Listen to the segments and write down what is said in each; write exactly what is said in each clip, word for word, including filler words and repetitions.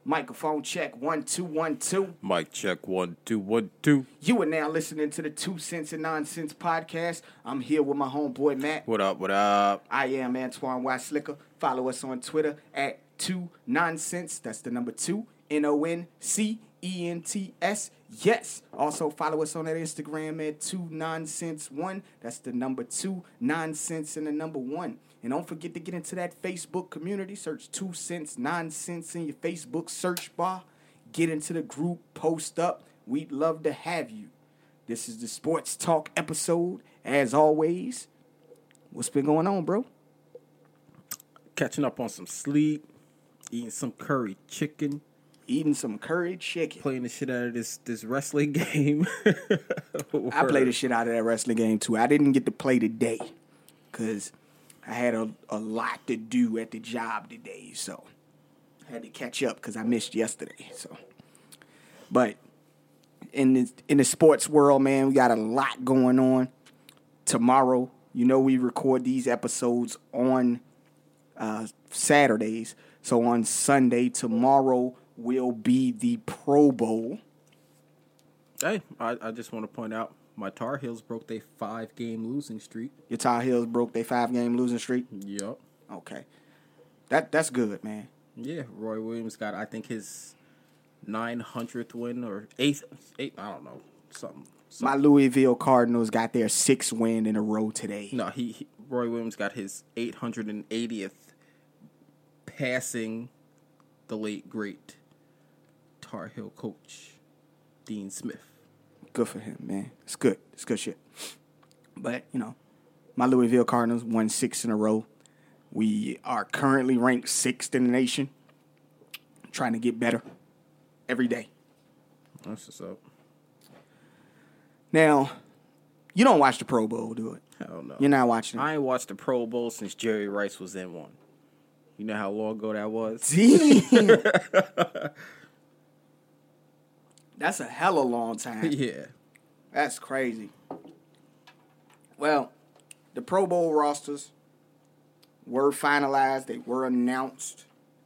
Microphone check, one, two, one, two. Mic check, one, two, one, two. You are now listening to the Two Cents and Nonsense podcast. I'm here with my homeboy, Matt. What up, what up? I am Antoine Y. Slicker. Follow us on Twitter at two nonsense. That's the number two, N O N C E N T S. Yes. Also follow us on that Instagram at two nonsense one. That's the number two, nonsense and the number one. And don't forget to get into that Facebook community. Search Two Cents Nonsense in your Facebook search bar. Get into the group, post up. We'd love to have you. This is the Sports Talk episode. As always, what's been going on, bro? Catching up on some sleep, eating some curry chicken, Eating some curry chicken. playing the shit out of this this wrestling game. I played the shit out of that wrestling game, too. I didn't get to play today because I had a, a lot to do at the job today, so I had to catch up because I missed yesterday. So, but in the, in the sports world, man, we got a lot going on. Tomorrow, you know, we record these episodes on uh, Saturdays. So on Sunday, tomorrow will be the Pro Bowl. Hey, I, I just want to point out, my Tar Heels broke their five-game losing streak. Your Tar Heels broke their five-game losing streak? Yup. Okay. That That's good, man. Yeah, Roy Williams got, I think, his nine hundredth win or eighth, eight, I don't know, something. My something. Louisville Cardinals got their sixth win in a row today. No, he, he Roy Williams got his eight hundred eightieth passing the late, great Tar Heel coach, Dean Smith. Good for him, man. It's good. It's good shit. But, you know, my Louisville Cardinals won six in a row. We are currently ranked sixth in the nation. Trying to get better every day. That's what's up. Now, you don't watch the Pro Bowl, do it? Hell no. You're not watching it. I ain't watched the Pro Bowl since Jerry Rice was in one. You know how long ago that was? Damn. That's a hella long time. Yeah. That's crazy. Well, the Pro Bowl rosters were finalized. They were announced.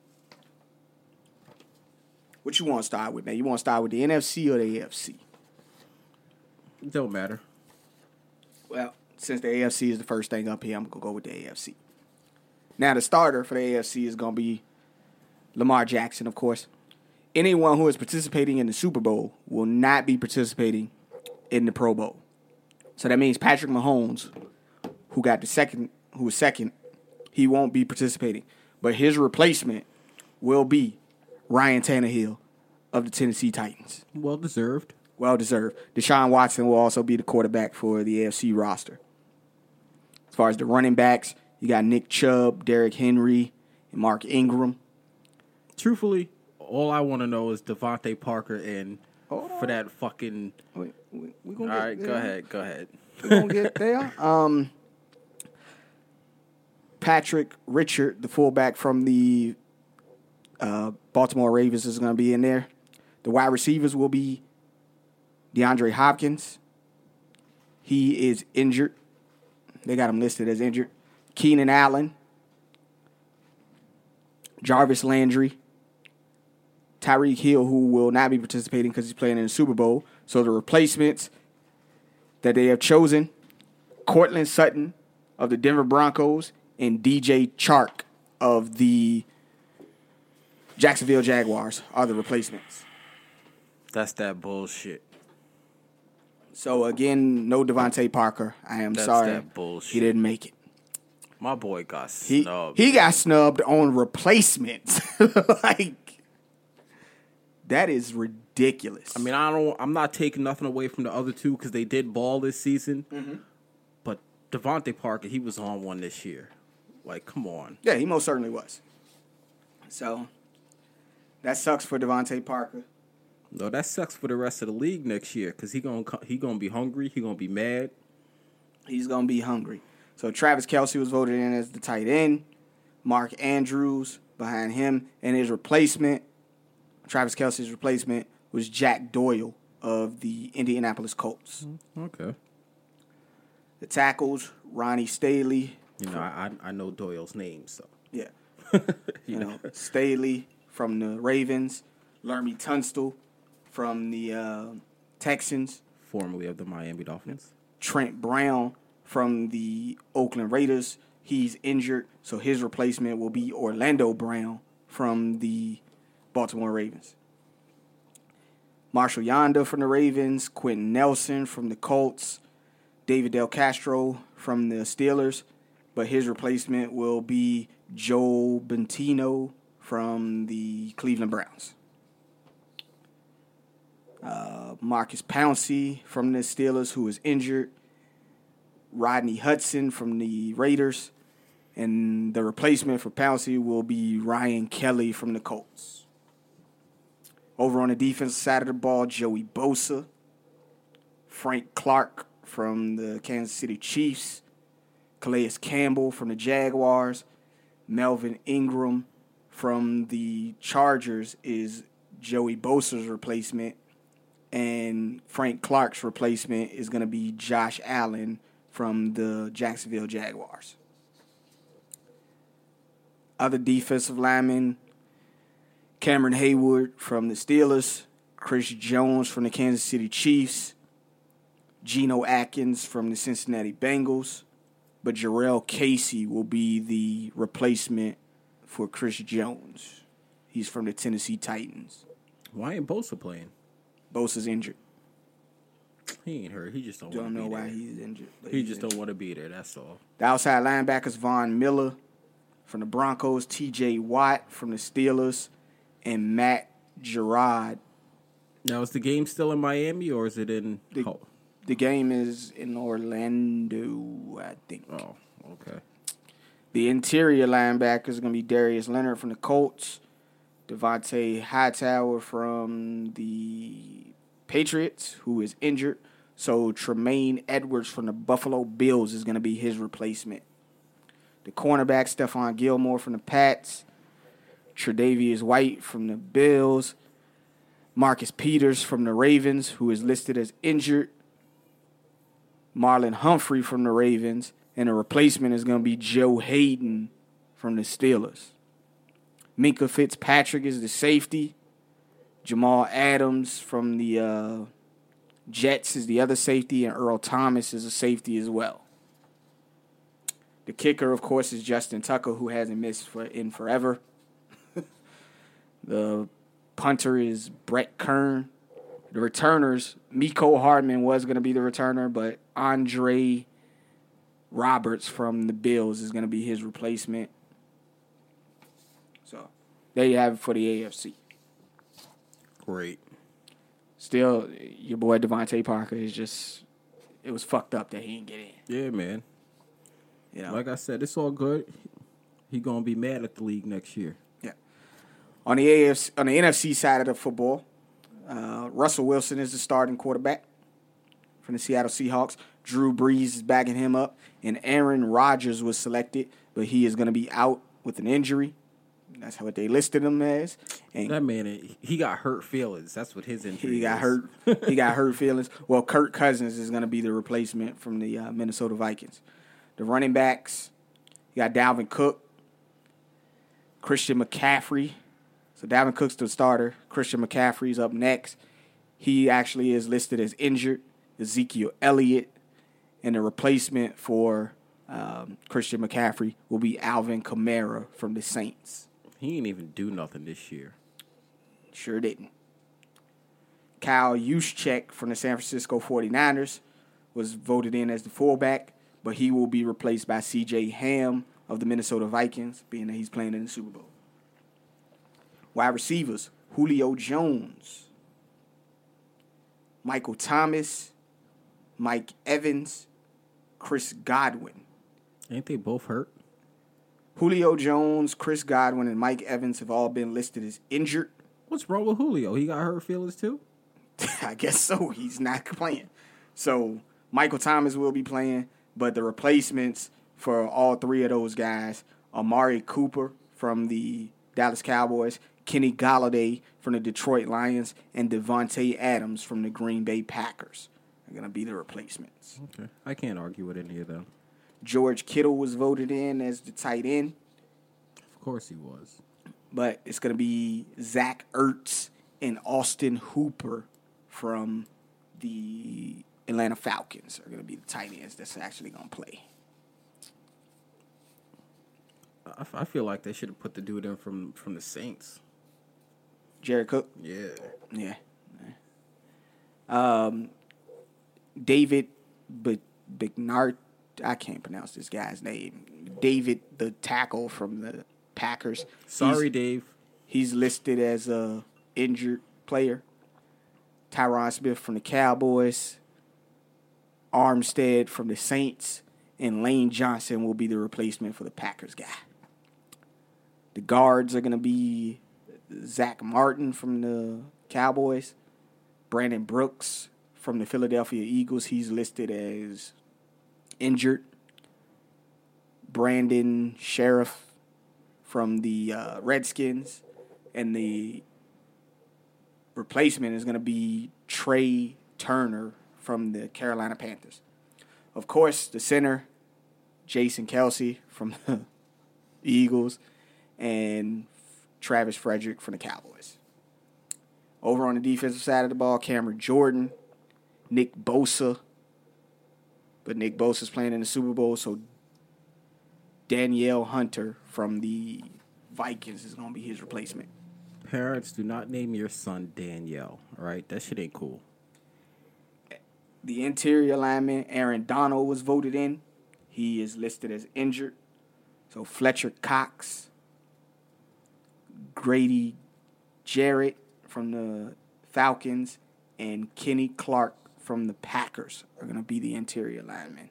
What you want to start with, man? You want to start with the N F C or the A F C? Don't matter. Well, since the A F C is the first thing up here, I'm going to go with the A F C. Now, the starter for the A F C is going to be Lamar Jackson, of course. Anyone who is participating in the Super Bowl will not be participating in the Pro Bowl. So that means Patrick Mahomes, who got the second, who was second, he won't be participating. But his replacement will be Ryan Tannehill of the Tennessee Titans. Well deserved. Well deserved. Deshaun Watson will also be the quarterback for the A F C roster. As far as the running backs, you got Nick Chubb, Derrick Henry, and Mark Ingram. Truthfully, all I want to know is Devontae Parker and Hold for that fucking... We, we, we All gonna get right, there. go ahead, go ahead. We're going to get there. Um, Patrick Richard, the fullback from the uh, Baltimore Ravens, is going to be in there. The wide receivers will be DeAndre Hopkins. He is injured. They got him listed as injured. Keenan Allen. Jarvis Landry. Tyreek Hill, who will not be participating because he's playing in the Super Bowl. So the replacements that they have chosen, Cortland Sutton of the Denver Broncos and D J Chark of the Jacksonville Jaguars are the replacements. That's that bullshit. So, again, no Devontae Parker. I am That's sorry. that bullshit. He didn't make it. My boy got He, snubbed. he got snubbed on replacements. Like, that is ridiculous. I mean, I don't. I'm not taking nothing away from the other two because they did ball this season. Mm-hmm. But Devontae Parker, he was on one this year. Like, come on. Yeah, he most certainly was. So, that sucks for Devontae Parker. No, that sucks for the rest of the league next year because he gonna he gonna be hungry. He gonna be mad. He's going to be hungry. So, Travis Kelce was voted in as the tight end. Mark Andrews behind him. And his replacement, Travis Kelce's replacement, was Jack Doyle of the Indianapolis Colts. Okay. The tackles, Ronnie Staley. You know, I I know Doyle's name, so Yeah. you You know. know, Staley from the Ravens. Laramie Tunstall from the uh, Texans. Formerly of the Miami Dolphins. Trent Brown from the Oakland Raiders. He's injured, so his replacement will be Orlando Brown from the Baltimore Ravens. Marshall Yanda from the Ravens. Quentin Nelson from the Colts. David Del Castro from the Steelers. But his replacement will be Joe Bentino from the Cleveland Browns. Uh, Marcus Pouncey from the Steelers, who is injured. Rodney Hudson from the Raiders. And the replacement for Pouncey will be Ryan Kelly from the Colts. Over on the defensive side of the ball, Joey Bosa. Frank Clark from the Kansas City Chiefs. Calais Campbell from the Jaguars. Melvin Ingram from the Chargers is Joey Bosa's replacement. And Frank Clark's replacement is going to be Josh Allen from the Jacksonville Jaguars. Other defensive linemen, Cameron Hayward from the Steelers, Chris Jones from the Kansas City Chiefs, Geno Atkins from the Cincinnati Bengals, but Jarrell Casey will be the replacement for Chris Jones. He's from the Tennessee Titans. Why ain't Bosa playing? Bosa's injured. He ain't hurt. He just don't, Don't want to know be why there. he's injured. He he's just injured. don't want to be there. That's all. The outside linebackers, Von Miller from the Broncos, T J Watt from the Steelers, and Matt Gerard. Now, is the game still in Miami or is it in? The, oh. the game is in Orlando, I think. oh, okay. The interior linebacker is going to be Darius Leonard from the Colts, Devontae Hightower from the Patriots, who is injured. So Tremaine Edwards from the Buffalo Bills is going to be his replacement. The cornerback, Stephon Gilmore from the Pats, Tre'Davious White from the Bills, Marcus Peters from the Ravens, who is listed as injured, Marlon Humphrey from the Ravens, and the replacement is going to be Joe Hayden from the Steelers. Minkah Fitzpatrick is the safety. Jamal Adams from the uh, Jets is the other safety, and Earl Thomas is a safety as well. The kicker, of course, is Justin Tucker, who hasn't missed for, in forever. The punter is Brett Kern. The returners, Miko Hardman was going to be the returner, but Andre Roberts from the Bills is going to be his replacement. So, there you have it for the A F C. Great. Still, your boy Devontae Parker is just, it was fucked up that he didn't get in. Yeah, man. You know? Like I said, it's all good. He going to be mad at the league next year. Yeah. On the A F C, on the N F C side of the football, uh, Russell Wilson is the starting quarterback from the Seattle Seahawks. Drew Brees is backing him up, and Aaron Rodgers was selected, but he is going to be out with an injury. That's what they listed him as. And That man, he got hurt feelings. That's what his injury he got is. hurt. He got hurt feelings. Well, Kirk Cousins is going to be the replacement from the uh, Minnesota Vikings. The running backs, you got Dalvin Cook, Christian McCaffrey. So Dalvin Cook's the starter. Christian McCaffrey's up next. He actually is listed as injured. Ezekiel Elliott. And the replacement for um, Christian McCaffrey will be Alvin Kamara from the Saints. He ain't even do nothing this year. Sure didn't. Kyle Juszczyk from the San Francisco forty-niners was voted in as the fullback, but he will be replaced by C J Ham of the Minnesota Vikings, being that he's playing in the Super Bowl. Wide receivers, Julio Jones, Michael Thomas, Mike Evans, Chris Godwin. Ain't they both hurt? Julio Jones, Chris Godwin, and Mike Evans have all been listed as injured. What's wrong with Julio? He got hurt feelings too? I guess so. He's not playing. So Michael Thomas will be playing, but the replacements for all three of those guys, Amari Cooper from the Dallas Cowboys, Kenny Golladay from the Detroit Lions, and Devontae Adams from the Green Bay Packers are going to be the replacements. Okay. I can't argue with any of them. George Kittle was voted in as the tight end, Of course he was. but it's going to be Zach Ertz and Austin Hooper from the Atlanta Falcons are going to be the tight ends that's actually going to play. I, I feel like they should have put the dude in from, from the Saints. Jared Cook? Yeah. Yeah. Um, David B- Bignart, I can't pronounce this guy's name. David, the tackle from the Packers. Sorry, he's, Dave. He's listed as a injured player. Tyron Smith from the Cowboys. Armstead from the Saints. And Lane Johnson will be the replacement for the Packers guy. The guards are going to be Zach Martin from the Cowboys. Brandon Brooks from the Philadelphia Eagles. He's listed as injured. Brandon Sheriff from the uh, Redskins. And the replacement is going to be Trey Turner from the Carolina Panthers. Of course, the center, Jason Kelce from the Eagles. And Travis Frederick from the Cowboys. Over on the defensive side of the ball, Cameron Jordan, Nick Bosa. But Nick Bosa's playing in the Super Bowl, so Danielle Hunter from the Vikings is going to be his replacement. Parents, do not name your son Danielle, all right? That shit ain't cool. The interior lineman, Aaron Donald, was voted in. He is listed as injured. So Fletcher Cox, Grady Jarrett from the Falcons, and Kenny Clark from the Packers are going to be the interior linemen.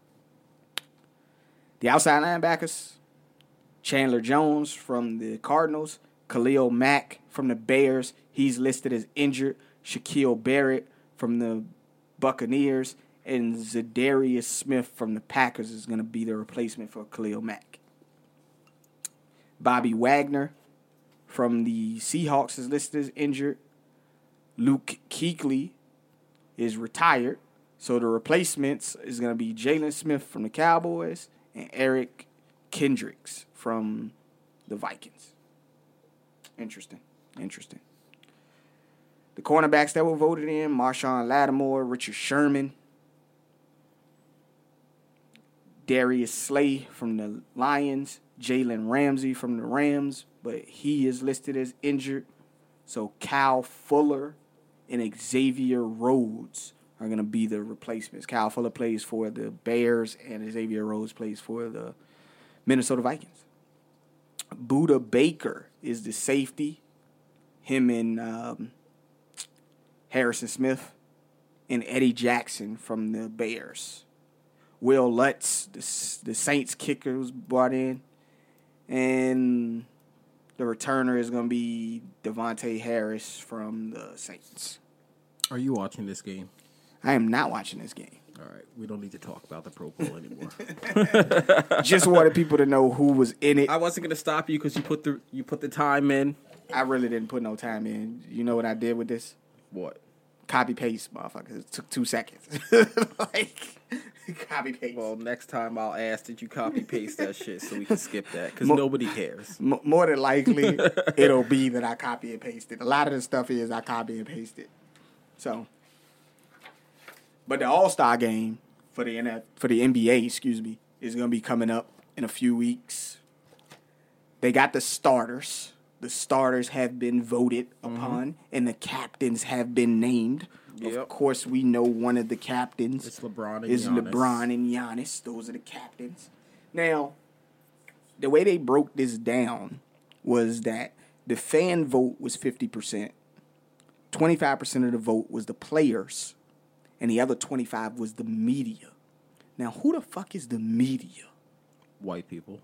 The outside linebackers, Chandler Jones from the Cardinals, Khalil Mack from the Bears. He's listed as injured. Shaquille Barrett from the Buccaneers, and Zadarius Smith from the Packers is going to be the replacement for Khalil Mack. Bobby Wagner from the Seahawks is listed as injured. Luke Kuechly is retired. So the replacements is going to be Jalen Smith from the Cowboys and Eric Kendricks from the Vikings. Interesting. Interesting. The cornerbacks that were voted in, Marshawn Lattimore, Richard Sherman, Darius Slay from the Lions, Jalen Ramsey from the Rams, but he is listed as injured. So Kyle Fuller and Xavier Rhodes are going to be the replacements. Kyle Fuller plays for the Bears, and Xavier Rhodes plays for the Minnesota Vikings. Buda Baker is the safety. Him and um, Harrison Smith and Eddie Jackson from the Bears. Will Lutz, the, the Saints kicker, was brought in. And the returner is going to be Devontae Harris from the Saints. Are you watching this game? I am not watching this game. All right, we don't need to talk about the Pro Bowl anymore. Just wanted people to know who was in it. I wasn't going to stop you because you put the you put the time in. I really didn't put no time in. You know what I did with this? What? Copy paste, motherfuckers. It took two seconds. Like, copy paste. Well, next time I'll ask that you copy paste that shit so we can skip that because nobody cares. M- more than likely, it'll be that I copy and paste it. A lot of the stuff is I copy and paste it. So, but the All-Star game for the N F- for the N B A, excuse me, is going to be coming up in a few weeks. They got the starters. The starters have been voted mm-hmm. upon, and the captains have been named. Yep. Of course, we know one of the captains it's LeBron and is Giannis. LeBron and Giannis. Those are the captains. Now, the way they broke this down was that the fan vote was fifty percent. twenty-five percent of the vote was the players, and the other twenty-five was the media. Now, who the fuck is the media? White people.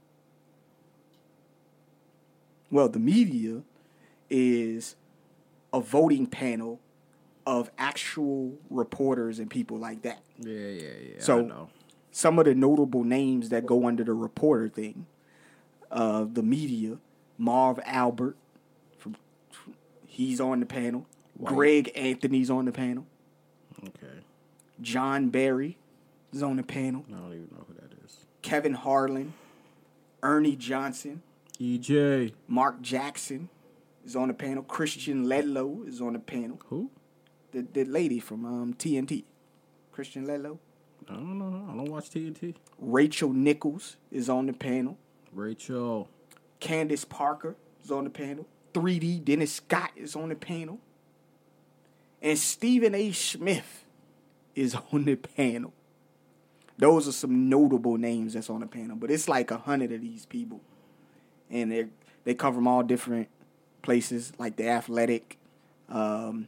Well, the media is a voting panel of actual reporters and people like that. Yeah, yeah, yeah. So, I know. Some of the notable names that go under the reporter thing, uh, the media, Marv Albert, from, from he's on the panel. White. Greg Anthony's on the panel. Okay. John Barry is on the panel. I don't even know who that is. Kevin Harlan, Ernie Johnson, E J, Mark Jackson, is on the panel. Christian Ledlow is on the panel. Who? The the lady from um, T N T. Christian Ledlow. I don't know. I don't watch T N T. Rachel Nichols is on the panel. Rachel. Candace Parker is on the panel. three D Dennis Scott is on the panel. And Stephen A. Smith is on the panel. Those are some notable names that's on the panel. But it's like a hundred of these people. And they they come from all different places, like the Athletic. Um,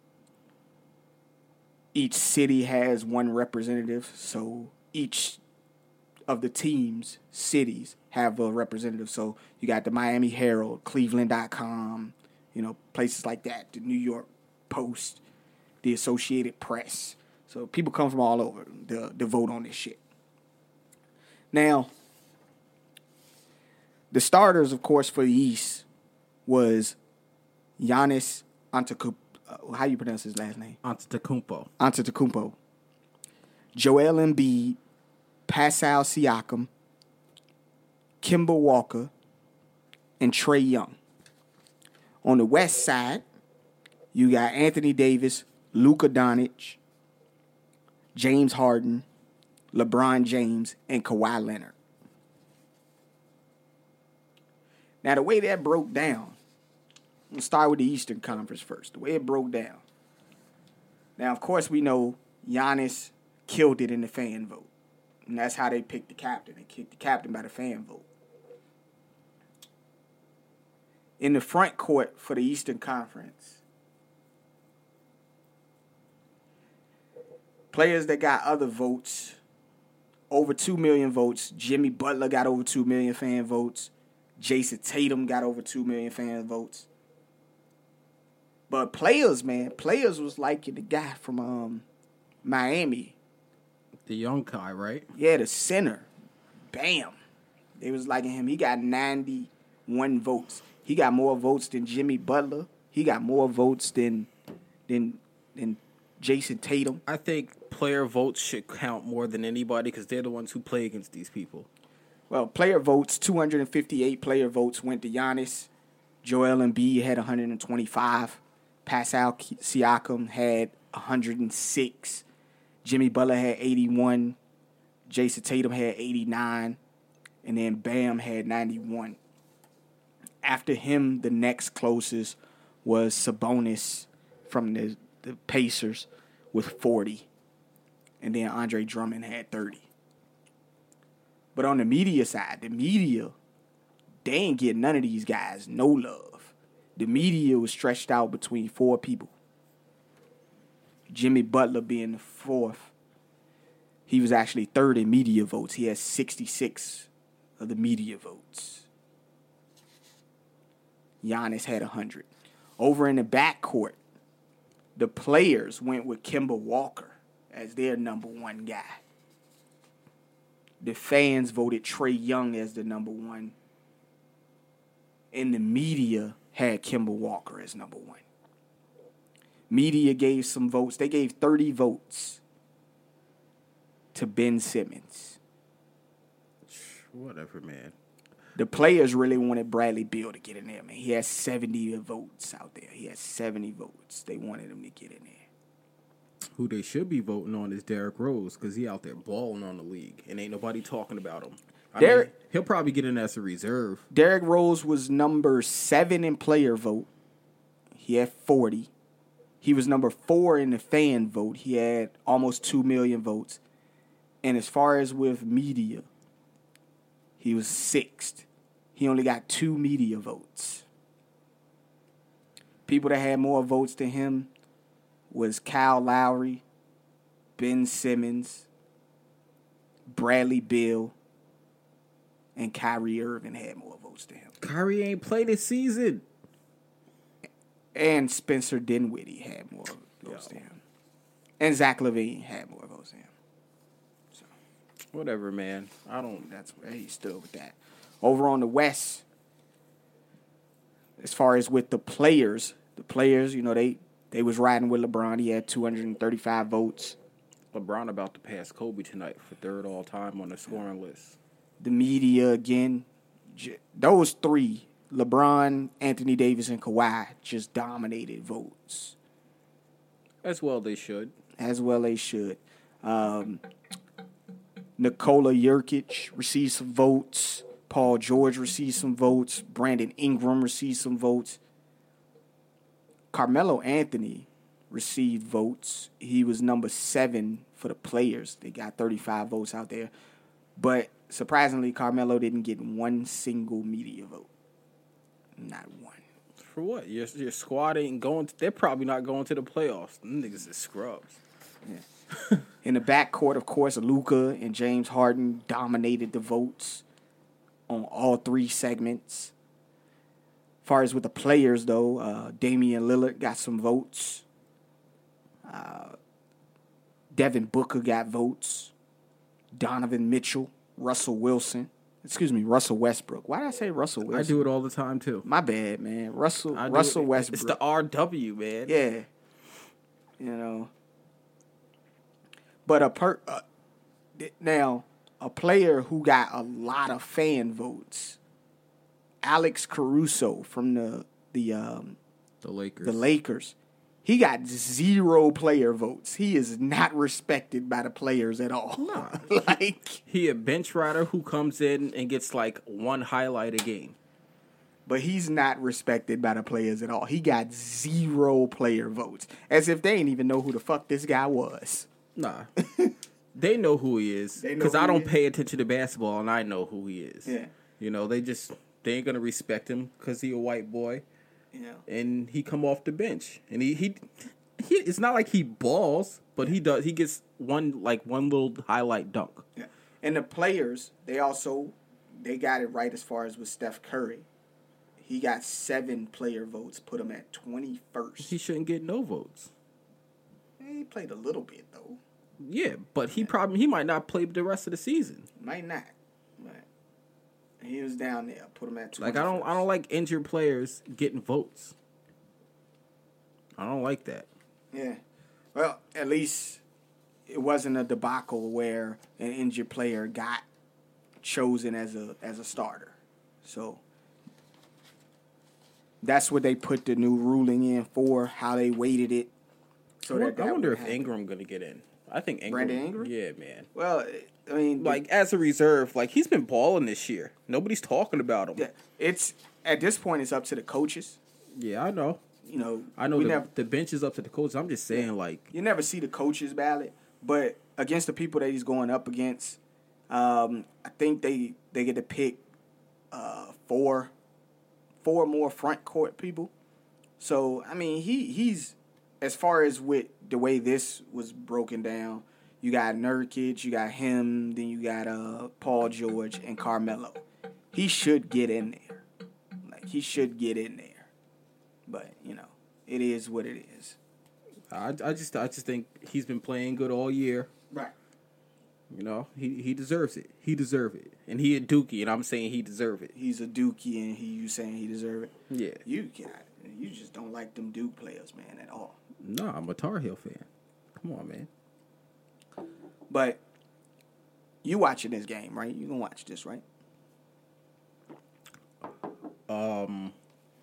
each city has one representative. So each of the teams, cities, have a representative. So you got the Miami Herald, Cleveland dot com, you know, places like that, the New York Post, the Associated Press. So people come from all over to, to vote on this shit. Now, the starters, of course, for the East was Giannis Antetokounmpo. Uh, how you pronounce his last name? Antetokounmpo. Antetokounmpo. Joel Embiid, Pascal Siakam, Kemba Walker, and Trae Young. On the West side, you got Anthony Davis, Luka Doncic, James Harden, LeBron James, and Kawhi Leonard. Now, the way that broke down, we'll start with the Eastern Conference first. The way it broke down. Now, of course, we know Giannis killed it in the fan vote. And that's how they picked the captain. They kicked the captain by the fan vote. In the front court for the Eastern Conference, players that got other votes, over two million votes. Jimmy Butler got over two million fan votes. Jason Tatum got over two million fan votes. But players, man, players was like the guy from um, Miami. The young guy, right? Yeah, the center. Bam. They was liking him. He got ninety-one votes. He got more votes than Jimmy Butler. He got more votes than than than Jason Tatum. I think player votes should count more than anybody because they're the ones who play against these people. Well, player votes, two hundred fifty-eight player votes went to Giannis. Joel Embiid had one hundred twenty-five. Pascal Siakam had one hundred six. Jimmy Butler had eighty-one. Jason Tatum had eighty-nine. And then Bam had ninety-one. After him, the next closest was Sabonis from the, the Pacers with forty. And then Andre Drummond had thirty. But on the media side, the media, they ain't get none of these guys no love. The media was stretched out between four people. Jimmy Butler being the fourth. He was actually third in media votes. He had sixty-six of the media votes. Giannis had one hundred. Over in the backcourt, the players went with Kemba Walker as their number one guy. The fans voted Trae Young as the number one. And the media had Kemba Walker as number one. Media gave some votes. They gave thirty votes to Ben Simmons. Whatever, man. The players really wanted Bradley Beal to get in there, man. He had seventy votes out there. He had seventy votes. They wanted him to get in there. Who they should be voting on is Derrick Rose because he out there balling on the league and ain't nobody talking about him. I Derrick, mean, he'll probably get in as a reserve. Derrick Rose was number seven in player vote. He had forty. He was number four in the fan vote. He had almost two million votes. And as far as with media, he was sixth. He only got two media votes. People that had more votes than him was Kyle Lowry, Ben Simmons, Bradley Beal, and Kyrie Irving had more votes than him. Kyrie ain't played this season. And Spencer Dinwiddie had more votes than him. And Zach LaVine had more votes than him. So, whatever, man. I don't. That's where he stood with that. Over on the West, as far as with the players, the players, you know, they, they was riding with LeBron. He had two hundred thirty-five votes. LeBron about to pass Kobe tonight for third all time on the scoring list. The media, again, j- those three LeBron, Anthony Davis, and Kawhi just dominated votes. As well they should. As well they should. Um, Nikola Jokic received some votes. Paul George received some votes. Brandon Ingram received some votes. Carmelo Anthony received votes. He was number seven for the players. They got thirty-five votes out there. But surprisingly, Carmelo didn't get one single media vote. Not one. For what? Your, your squad ain't going to, they're probably not going to the playoffs. Them niggas is scrubs. Yeah. In the backcourt, of course, Luka and James Harden dominated the votes on all three segments. As far as with the players, though, uh, Damian Lillard got some votes. Uh, Devin Booker got votes. Donovan Mitchell, Russell Wilson. Excuse me, Russell Westbrook. Why did I say Russell Wilson? I do it all the time, too. My bad, man. Russell I Russell it. Westbrook. It's the R W, man. Yeah. You know. But a per uh, now a player who got a lot of fan votes, Alex Caruso from the the um, the Lakers. The Lakers. He got zero player votes. He is not respected by the players at all. Nah. like he a bench rider who comes in and gets like one highlight a game. But he's not respected by the players at all. He got zero player votes. As if they didn't even know who the fuck this guy was. Nah. They know who he is. Because I don't pay attention to basketball and I know who he is. Yeah. You know, they just, they ain't going to respect him because he a white boy. Yeah. And he come off the bench. And he, he, he, it's not like he balls, but he does, he gets one, like one little highlight dunk. Yeah. And the players, they also, they got it right as far as with Steph Curry. He got seven player votes, put him at twenty-first. He shouldn't get no votes. He played a little bit, though. Yeah, but he probably he might not play the rest of the season. Might not. But he was down there. Put him at twenty-first. Like I don't I don't like injured players getting votes. I don't like that. Yeah. Well, at least it wasn't a debacle where an injured player got chosen as a as a starter. So that's what they put the new ruling in for, how they weighted it. So I, that that I wonder would if happen. Ingram gonna get in. I think Ingram. Brandon Ingram? Yeah, man. Well, I mean, Like as a reserve, like he's been balling this year. Nobody's talking about him. yeah, it's at this point it's up to the coaches. Yeah, I know. You know, I know we the, never, the bench is up to the coaches. I'm just saying, like, you never see the coaches ballot, but against the people that he's going up against, um, I think they they get to pick uh, four four more front court people. So I mean, he he's as far as with the way this was broken down, you got Nurkic, you got him, then you got uh, Paul George and Carmelo. He should get in there. Like he should get in there. But, you know, it is what it is. I, I just I just think he's been playing good all year. Right. You know, he he deserves it. He deserve it, and he a Dookie, and I'm saying he deserve it. He's a Dookie, and he you saying he deserve it. Yeah. You got you just don't like them Duke players, man, at all. No, I'm a Tar Heel fan. Come on, man. But you watching this game, right? You gonna watch this, right? Um,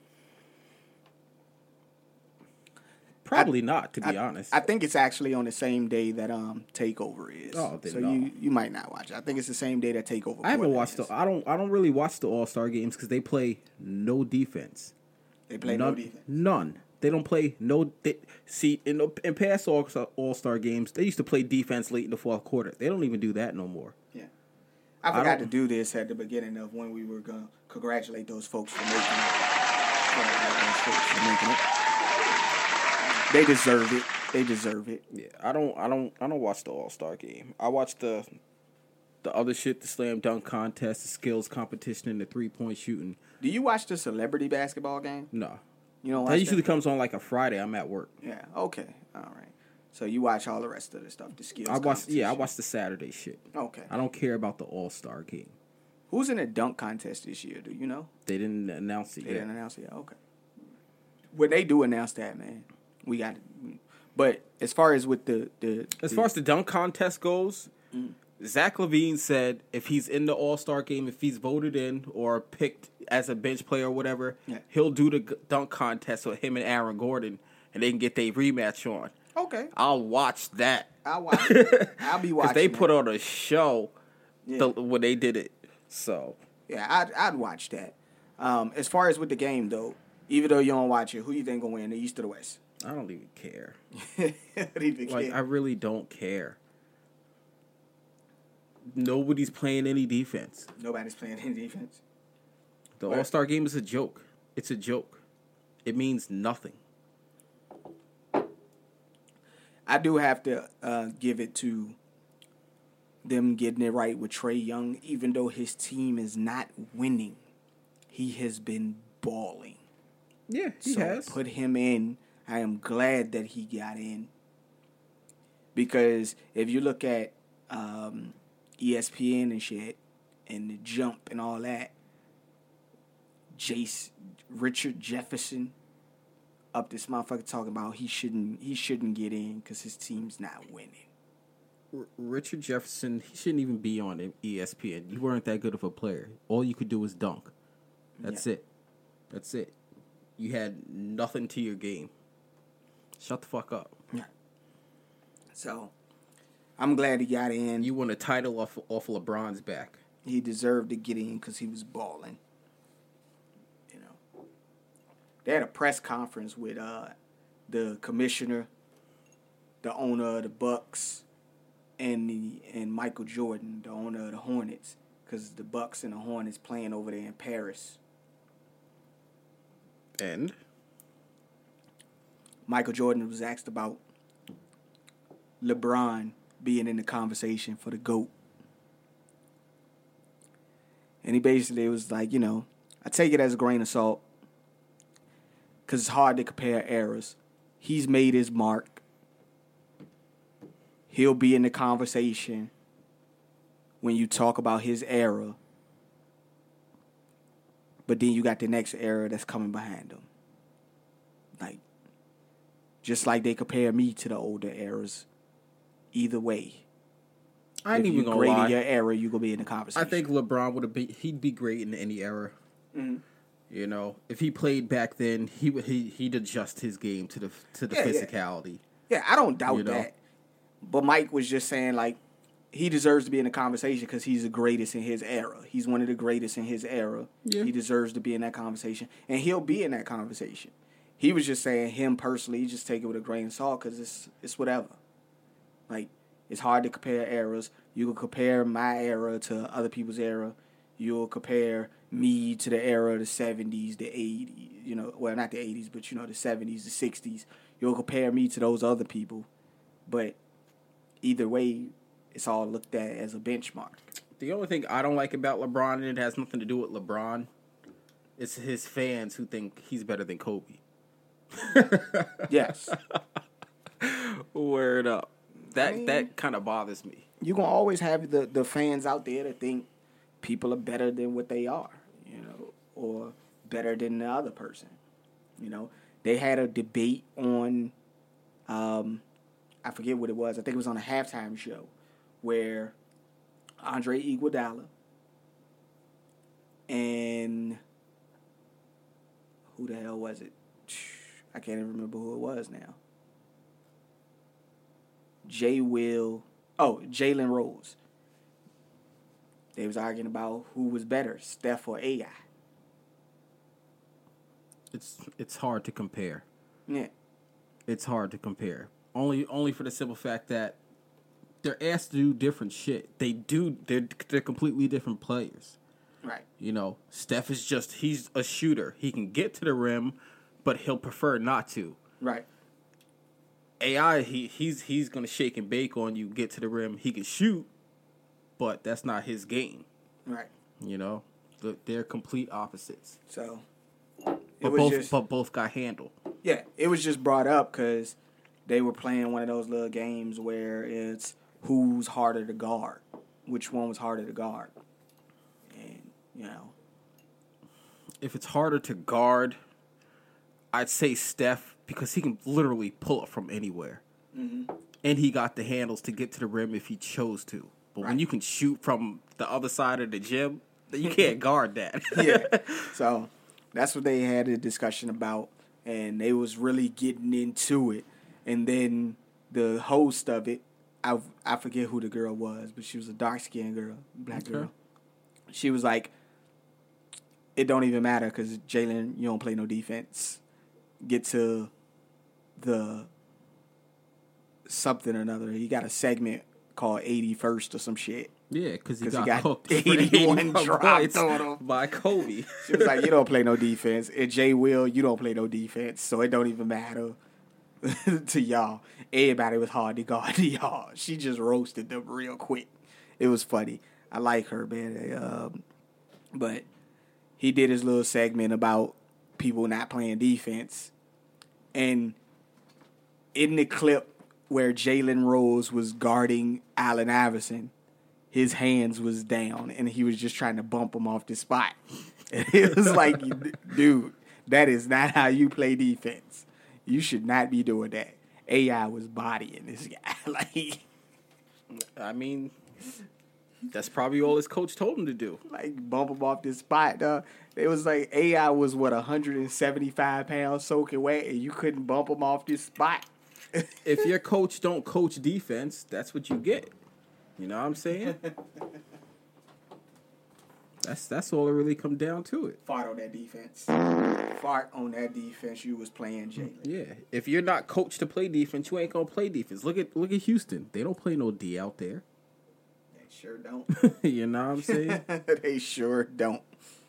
probably I, not, to be I, honest. I think it's actually on the same day that um Takeover is. Oh, then so no. you you might not watch it. I think it's the same day that Takeover. I haven't Portland watched is. the. I don't. I don't really watch the All Star games because they play no defense. They play none, no defense. None. They don't play no. They, see, in the, in past All All Star games, they used to play defense late in the fourth quarter. They don't even do that no more. Yeah, I I forgot to don't- do this at the beginning of when we were gonna congratulate those folks for making it. Congratulate those folks for making it. They deserve it. They deserve it. Yeah, I don't. I don't. I don't watch the All Star game. I watch the the other shit, the slam dunk contest, the skills competition, and the three point shooting. Do you watch the celebrity basketball game? No, You don't watch that usually that? comes on like a Friday. I'm at work. Yeah. Okay. All right. So you watch all the rest of the stuff, the skills. I watch. Yeah, I competition. watch the Saturday shit. Okay. I don't care about the All Star game. Who's in the dunk contest this year? Do you know? They didn't announce it They yet. didn't announce it yet. Okay. When they do announce that, man, we got it. But as far as with the the As the- far as the dunk contest goes, Mm. Zach LaVine said if he's in the All Star game, if he's voted in or picked as a bench player or whatever, Yeah. he'll do the g- dunk contest with him and Aaron Gordon, and they can get their rematch on. Okay. I'll watch that. I'll watch it. I'll be watching Because they that. put on a show Yeah. the, when they did it. So, Yeah, I'd, I'd watch that. Um, as far as with the game, though, even though you don't watch it, who you think gonna win, the East or the West? I don't even care. I don't even Like, care. I really don't care. Nobody's playing any defense. Nobody's playing any defense. The Right. All-Star game is a joke. It's a joke. It means nothing. I do have to uh, give it to them getting it right with Trae Young. Even though his team is not winning, he has been balling. Yeah, he so has. put him in. I am glad that he got in. Because if you look at um, E S P N and shit, and the jump and all that, Jace, Richard Jefferson, up this motherfucker talking about he shouldn't he shouldn't get in because his team's not winning. R- Richard Jefferson, he shouldn't even be on E S P N. You weren't that good of a player. All you could do was dunk. That's Yeah. it. That's it. You had nothing to your game. Shut the fuck up. Yeah. So, I'm glad he got in. You won a title off off LeBron's back. He deserved to get in because he was balling. You know, they had a press conference with uh, the commissioner, the owner of the Bucks, and the and Michael Jordan, the owner of the Hornets, because the Bucks and the Hornets playing over there in Paris. And Michael Jordan was asked about LeBron being in the conversation for the GOAT. And he basically was like, you know, I take it as a grain of salt because it's hard to compare eras. He's made his mark. He'll be in the conversation when you talk about his era. But then you got the next era that's coming behind him. Like, just like they compare me to the older eras. Either way. I ain't if even you gonna great lie. in your era, you gonna be in the I conversation. think LeBron would have been. He'd be great in any era. Mhm. You know, if he played back then, he would he he'd adjust his game to the to the Yeah, yeah. physicality. Yeah, I don't doubt You know? that. But Mike was just saying, like, he deserves to be in the conversation because he's the greatest in his era. He's one of the greatest in his era. Yeah. He deserves to be in that conversation. And he'll be in that conversation. He was just saying, him personally, just take it with a grain of salt because it's, it's whatever. Like, it's hard to compare eras. You can compare my era to other people's era. You'll compare me to the era of the seventies, the eighties, you know, well, not the eighties, but, you know, the seventies, the sixties. You'll compare me to those other people. But either way, it's all looked at as a benchmark. The only thing I don't like about LeBron, and it has nothing to do with LeBron, it's his fans who think he's better than Kobe. Yes. Word up. That I mean- that kind of bothers me. You're going to always have the, the fans out there that think people are better than what they are, you know, or better than the other person. You know, they had a debate on, um, I forget what it was. I think it was on a halftime show where Andre Iguodala and who the hell was it? I can't even remember who it was now. Jay Will, oh, Jalen Rose. They was arguing about who was better, Steph or A I. It's it's hard to compare. Yeah. It's hard to compare. Only only for the simple fact that they're asked to do different shit. They do they're they're completely different players. Right. You know, Steph is just he's a shooter. He can get to the rim, but he'll prefer not to. Right. A I he he's he's gonna shake and bake on you, get to the rim. He can shoot, but that's not his game. Right. You know, The- they're complete opposites. So it But was both just but both got handled. yeah, it was just brought up because they were playing one of those little games where it's who's harder to guard, which one was harder to guard, and you know, If it's harder to guard, I'd say Steph because he can literally pull it from anywhere. Mm-hmm. And he got the handles to get to the rim if he chose to. But when Right. you can shoot from the other side of the gym, You can't guard that. Yeah. So that's what they had a discussion about, and they was really getting into it. And then the host of it, I I forget who the girl was, but she was a dark skinned girl, black Okay. girl. She was like, "It don't even matter because Jalen, you don't play no defense. Get to the something or another. He got a segment called eighty-first or some shit." Yeah, because he, 'Cause he got got hooked eighty-one for eighty-one dropped points on him. by Kobe. She was like, "You don't play no defense. And Jay Will, you don't play no defense, so it don't even matter to y'all. Everybody was hard to guard to y'all." She just roasted them real quick. It was funny. I like her, man. Um, but he did his little segment about people not playing defense. And in the clip where Jalen Rose was guarding Allen Iverson, his hands was down, and he was just trying to bump him off the spot. And it was like, dude, that is not how you play defense. You should not be doing that. A I was bodying this guy. Like, I mean, that's probably all his coach told him to do. like bump him off this spot, dog. It was like A I was, what, one hundred seventy-five pounds soaking wet, and you couldn't bump him off this spot. If your coach don't coach defense, that's what you get. You know what I'm saying? That's that's all it really come down to it. Fart on that defense. Fart on that defense. You was playing Jalen. Yeah. If you're not coached to play defense, you ain't gonna play defense. Look at look at Houston. They don't play no D out there. They sure don't. You know what I'm saying? They sure don't.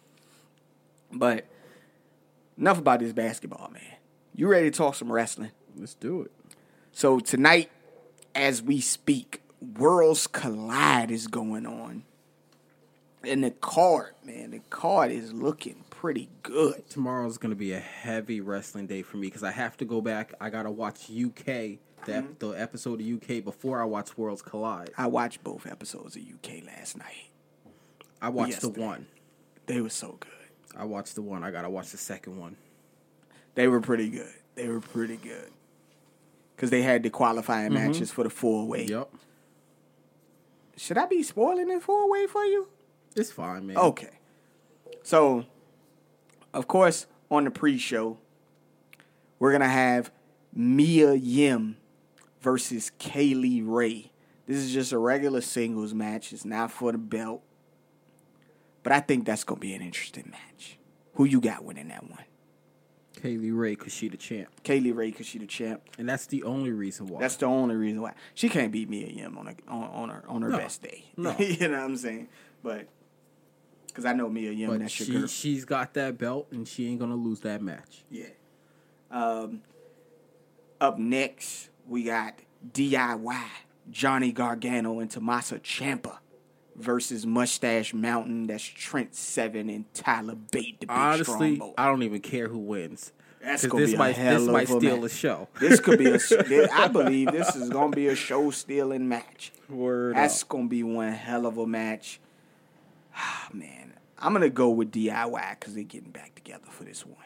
But enough about this basketball, man. You ready to talk some wrestling? Let's do it. So tonight, as we speak, Worlds Collide is going on. And the card, man, the card is looking pretty good. Tomorrow's gonna be a heavy wrestling day for me because I have to go back. I gotta watch U K, the, Mm-hmm. the episode of U K before I watch Worlds Collide. I watched both episodes of U K last night. I watched the Yesterday. one. They were so good. I watched the one. I gotta watch the second one. They were pretty good. They were pretty good. Because they had the qualifying Mm-hmm. matches for the four-way. Yep. Should I be spoiling the four-way for you? It's fine, man. Okay. So, of course, on the pre-show, we're going to have Mia Yim versus Kaylee Ray. This is just a regular singles match. It's not for the belt. But I think that's going to be an interesting match. Who you got winning that one? Kaylee Ray, because she the champ. Kaylee Ray, because she the champ. And that's the only reason why. That's the only reason why. She can't beat Mia Yim on, a, on, on her, on her No. best day. No. You know what I'm saying? But, because I know Mia Yim, but that's she, your girl. she's got that belt, and she ain't going to lose that match. Yeah. Um, up next, we got D I Y, Johnny Gargano and Tommaso Ciampa versus Mustache Mountain. That's Trent Seven and Tyler Bate, the big Honestly, strong boy. I don't even care who wins. That's 'Cause gonna this be a might, hell this of might a steal match. the show. This could be a. I believe this is gonna be a show-stealing match. Word That's up. gonna be one hell of a match. Ah, man, I'm gonna go with D I Y because they're getting back together for this one.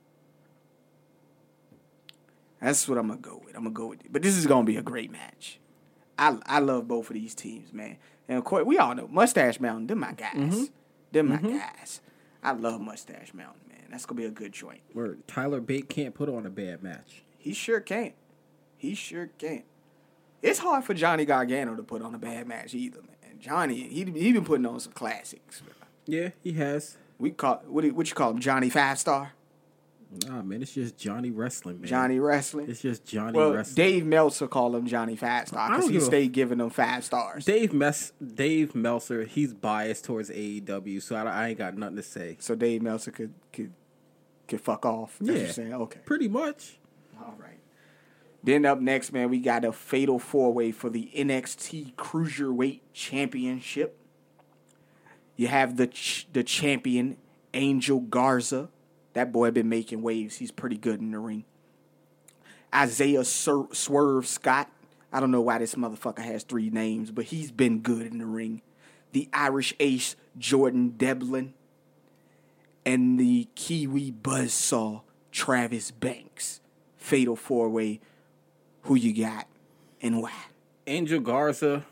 That's what I'm gonna go with. I'm gonna go with it. But this is gonna be a great match. I I love both of these teams, man. And of course, we all know Mustache Mountain. They're my guys. Mm-hmm. They're my guys. I love Mustache Mountain, man. That's gonna be a good joint. Word. Tyler Bate can't put on a bad match. He sure can't. He sure can't. It's hard for Johnny Gargano to put on a bad match either, man. Johnny, he he been putting on some classics. Yeah, he has. We call what do- what you call him? Johnny Five Star. Nah, man, it's just Johnny Wrestling, man. Johnny Wrestling. It's just Johnny Well, Wrestling. Dave Meltzer called him Johnny Five Star I because don't he give a- stayed giving them five stars. Dave Mess, Dave Meltzer, he's biased towards A E W, so I, I ain't got nothing to say. So Dave Meltzer could could could fuck off. That's what Yeah. you're saying? Okay. Pretty much. All right. Then up next, man, we got a fatal four-way for the N X T Cruiserweight Championship. You have the ch- the champion, Angel Garza. That boy been making waves. He's pretty good in the ring. Isaiah Sur- Swerve Scott. I don't know why this motherfucker has three names, but he's been good in the ring. The Irish Ace, Jordan Devlin. And the Kiwi Buzzsaw, Travis Banks. Fatal four-way. Who you got and why? Angel Garza,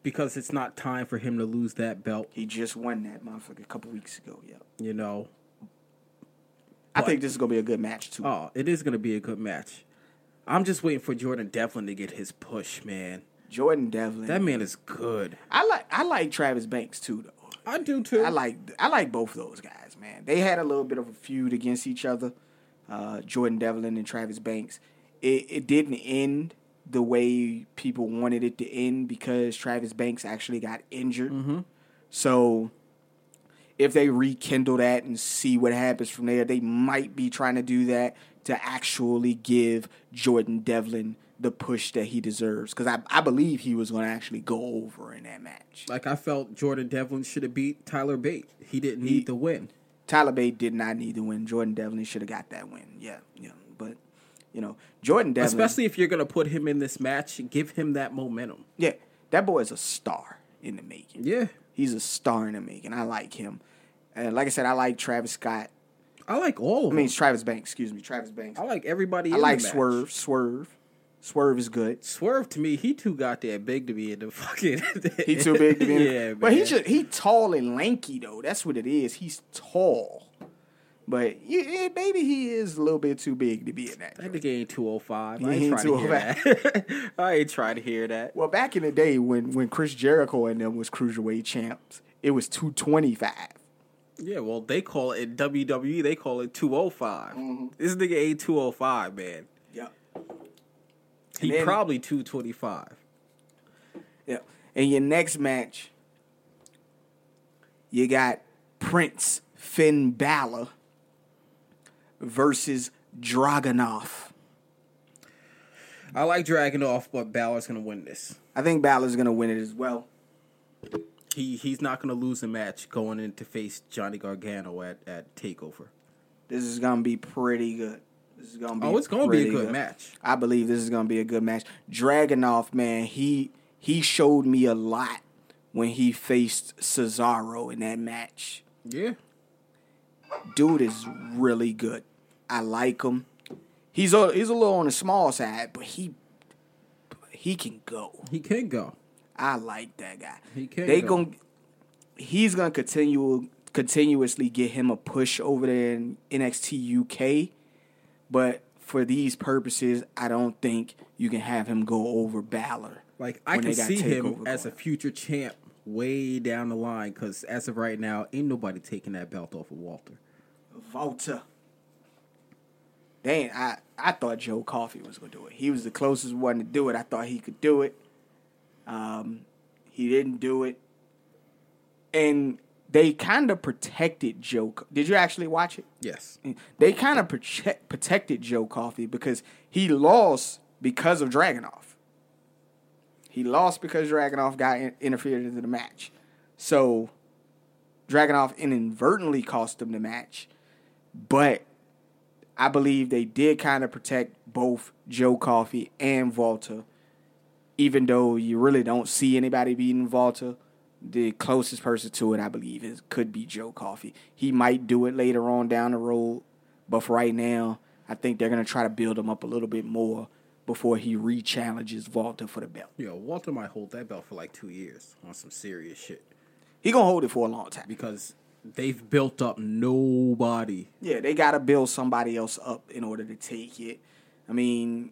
because it's not time for him to lose that belt. He just won that motherfucker a couple weeks ago. Yeah. You know. I But- think this is gonna be a good match too. Oh, it is going to be a good match. I'm just waiting for Jordan Devlin to get his push, man. Jordan Devlin. That man is good. I like I like Travis Banks too though. I do too. I like I like both of those guys, man. They had a little bit of a feud against each other, uh, Jordan Devlin and Travis Banks. It it didn't end the way people wanted it to end because Travis Banks actually got injured. Mm-hmm. So if they rekindle that and see what happens from there, they might be trying to do that to actually give Jordan Devlin the push that he deserves. Because I, I believe he was going to actually go over in that match. Like, I felt Jordan Devlin should have beat Tyler Bate. He didn't need He- the win. Tyler Bate did not need the win. Jordan Devlin should have got that win. Yeah, yeah. But, you know, Jordan Devlin. Especially if you're going to put him in this match, give him that momentum. Yeah, that boy is a star in the making. Yeah. He's a star in the making. I like him. And like I said, I like Travis Scott. I like all of I mean, them. it's Travis Banks. Excuse me, Travis Banks. I like everybody I in like the match. Swerve. Swerve. Swerve is good. Swerve, to me, he too goddamn big to be in the fucking... He too big to be in Yeah, it. man. But he just he tall and lanky though. That's what it is. He's tall. But yeah, yeah, maybe he is a little bit too big to be in that. That joint. nigga ain't two oh five. He I ain't ain't trying to hear that. I ain't trying to hear that. Well, back in the day when when Chris Jericho and them was cruiserweight champs, it was two twenty-five. Yeah, well, they call it in W W E, they call it two oh five. Mm-hmm. This nigga ain't two oh five, man. Yep. He then- probably two twenty-five. Yeah. In your next match, you got Prince Finn Balor versus Dragunov. I like Dragunov, but Balor's going to win this. I think Balor's gonna win it as well. He He's not going to lose a match going in to face Johnny Gargano at, at TakeOver. This is gonna be pretty good. This is gonna be Oh, it's going to be a pretty good match. I believe this is gonna be a good match. Dragunov, man, he he showed me a lot when he faced Cesaro in that match. Yeah. Dude is really good. I like him. He's a he's a little on the small side, but he he can go. He can go. I like that guy. He can They go. gon' he's gonna continue continuously get him a push over there in N X T U K, but for these purposes, I don't think you can have him go over Balor. Like, I when can they got see him TakeOver as a going. future champ way down the line because as of right now, ain't nobody taking that belt off of Walter. Volta. Dang, I, I thought Joe Coffey was going to do it. He was the closest one to do it. I thought he could do it. Um, he didn't do it. And they kind of protected Joe. Co- Did you actually watch it? Yes. They kind of protect, protected Joe Coffey because he lost because of Dragunov. He lost because Dragunov got in, interfered into the match. So Dragunov inadvertently cost him the match. But I believe they did kind of protect both Joe Coffey and Volta. Even though you really don't see anybody beating Volta, the closest person to it, I believe, is could be Joe Coffey. He might do it later on down the road, but for right now, I think they're going to try to build him up a little bit more before he re-challenges Volta for the belt. Yo, Walter might hold that belt for like two years on some serious shit He going to hold it for a long time. because they've built up nobody. Yeah, they got to build somebody else up in order to take it. I mean,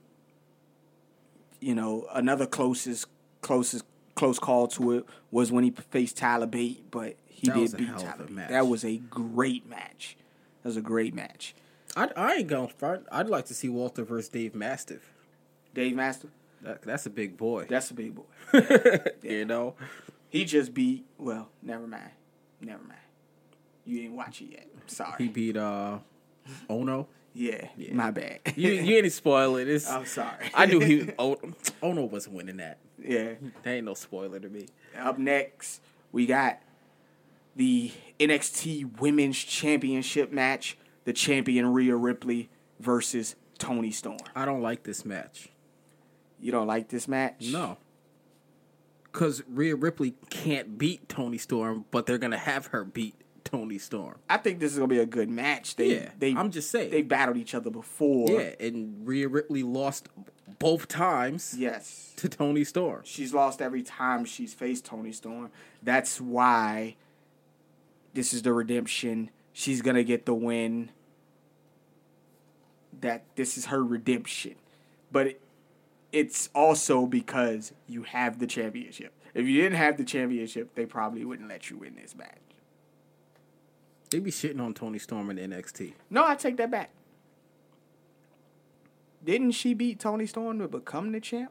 you know, another closest, closest, close call to it was when he faced Tyler Bate, but he That was did a beat hell of Tyler a Bate. match. That was a great match. That was a great match. I, I ain't going front. I'd like to see Walter versus Dave Mastiff. Dave Master, That, that's a big boy. that's a big boy. You know? He just beat, well, never mind. Never mind. You didn't watch it yet. Sorry. He beat uh, Ono. yeah, Yeah. my bad. You, you ain't spoil it. It's, I'm sorry. I knew he oh, Ono wasn't winning that. Yeah. That ain't no spoiler to me. Up next, we got the N X T Women's Championship match. The champion Rhea Ripley versus Toni Storm. I don't like this match. You don't like this match? No. Because Rhea Ripley can't beat Toni Storm, but they're going to have her beat Toni Storm. I think this is gonna be a good match. They, Yeah, they, I'm just saying. they battled each other before. Yeah, and Rhea Ripley lost both times. Yes. To Toni Storm. She's lost every time she's faced Toni Storm. That's why this is the redemption. She's going to get the win. That this is her redemption. But it, it's also because you have the championship. If you didn't have the championship, they probably wouldn't let you win this match. They be shitting on Toni Storm in N X T. No, I take that back. Didn't she beat Toni Storm to become the champ?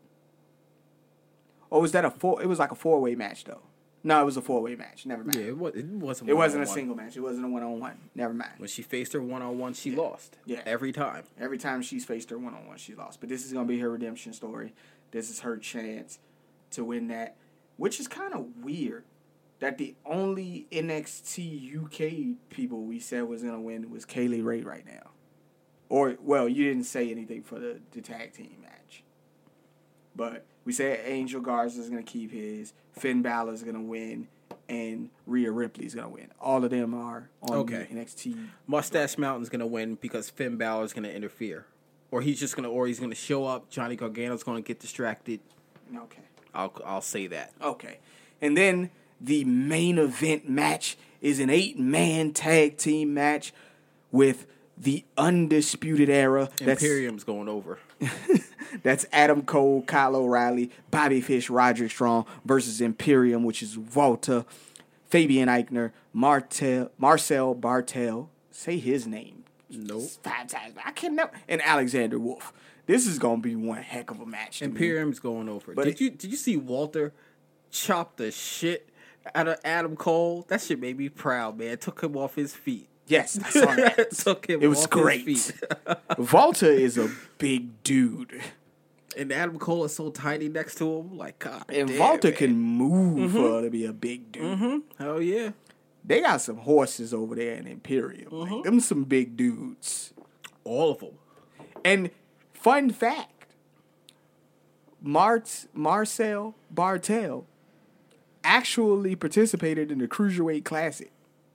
Or was that a four? It was like a four-way match, though. No, it was a four-way match. Never mind. Yeah, it, was, it wasn't It wasn't a one-on-one. single match. It wasn't a one-on-one. Never mind. When she faced her one-on-one, she Yeah. lost. Yeah. Every time. Every time she's faced her one-on-one, she lost. But this is going to be her redemption story. This is her chance to win that, which is kind of weird that the only N X T U K people we said was going to win was Kaylee Ray right now. Or, well, you didn't say anything for the, the tag team match. But we said Angel Garza is going to keep his, Finn Balor is going to win, and Rhea Ripley is going to win. All of them are on Okay. the N X T. Mustache Mountain's gonna win because Finn Balor's gonna interfere, or he's just gonna, or he's gonna show up. Johnny Gargano's gonna get distracted. Okay. I'll I'll say that. Okay. And then the main event match is an eight-man tag team match with the Undisputed Era. That's, Imperium's going over. that's Adam Cole, Kyle O'Reilly, Bobby Fish, Roderick Strong versus Imperium, which is Volta, Fabian Eichner, Martel, Marcel Bartel. Say his name. Nope. Five times. I can't know. And Alexander Wolf. This is going to be one heck of a match to me. Imperium's going over. But did it- you did you see Walter chop the shit out of Adam Cole? That shit made me proud, man. It took him off his feet. Yes, I saw that. It took him It was off great. his feet. Volta is a big dude. And Adam Cole is so tiny next to him. Like, God And damn, Volta man. can move for to be a big dude. Mm-hmm. Hell yeah. They got some horses over there in Imperium. Mm-hmm. Like, them some big dudes. All of them. And fun fact, Mart Marcel Bartel actually participated in the Cruiserweight Classic.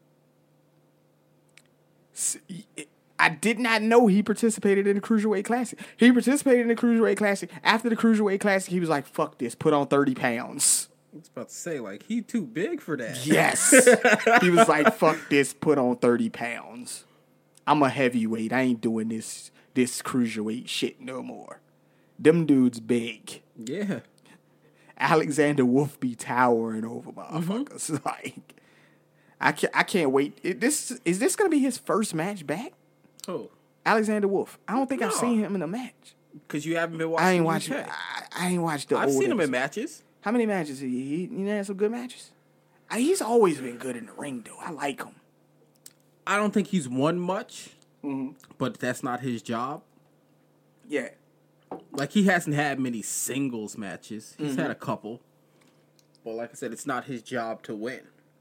S- I did not know he participated in the Cruiserweight Classic. He participated in the Cruiserweight Classic. After the Cruiserweight Classic, he was like, fuck this, put on thirty pounds. I was about to say, like, he too big for that. Yes. He was like, fuck this, put on thirty pounds. I'm a heavyweight. I ain't doing this this cruiserweight shit no more. Them dudes big. Yeah. Alexander Wolf be towering over motherfuckers. Mm-hmm. Like, I can't, I can't wait. It- this Is this going to be his first match back? Oh. Alexander Wolf. I don't think I've No. seen him in a match. Because you haven't been watching I ain't U watched. K. I, I ain't watched the. I've old seen him in episodes. matches. How many matches? He he, he had some good matches. Uh, He's always been good in the ring, though. I like him. I don't think he's won much, Mm-hmm. but that's not his job. Yeah. Like, he hasn't had many singles matches. He's Mm-hmm. had a couple. But like I said, it's not his job to win.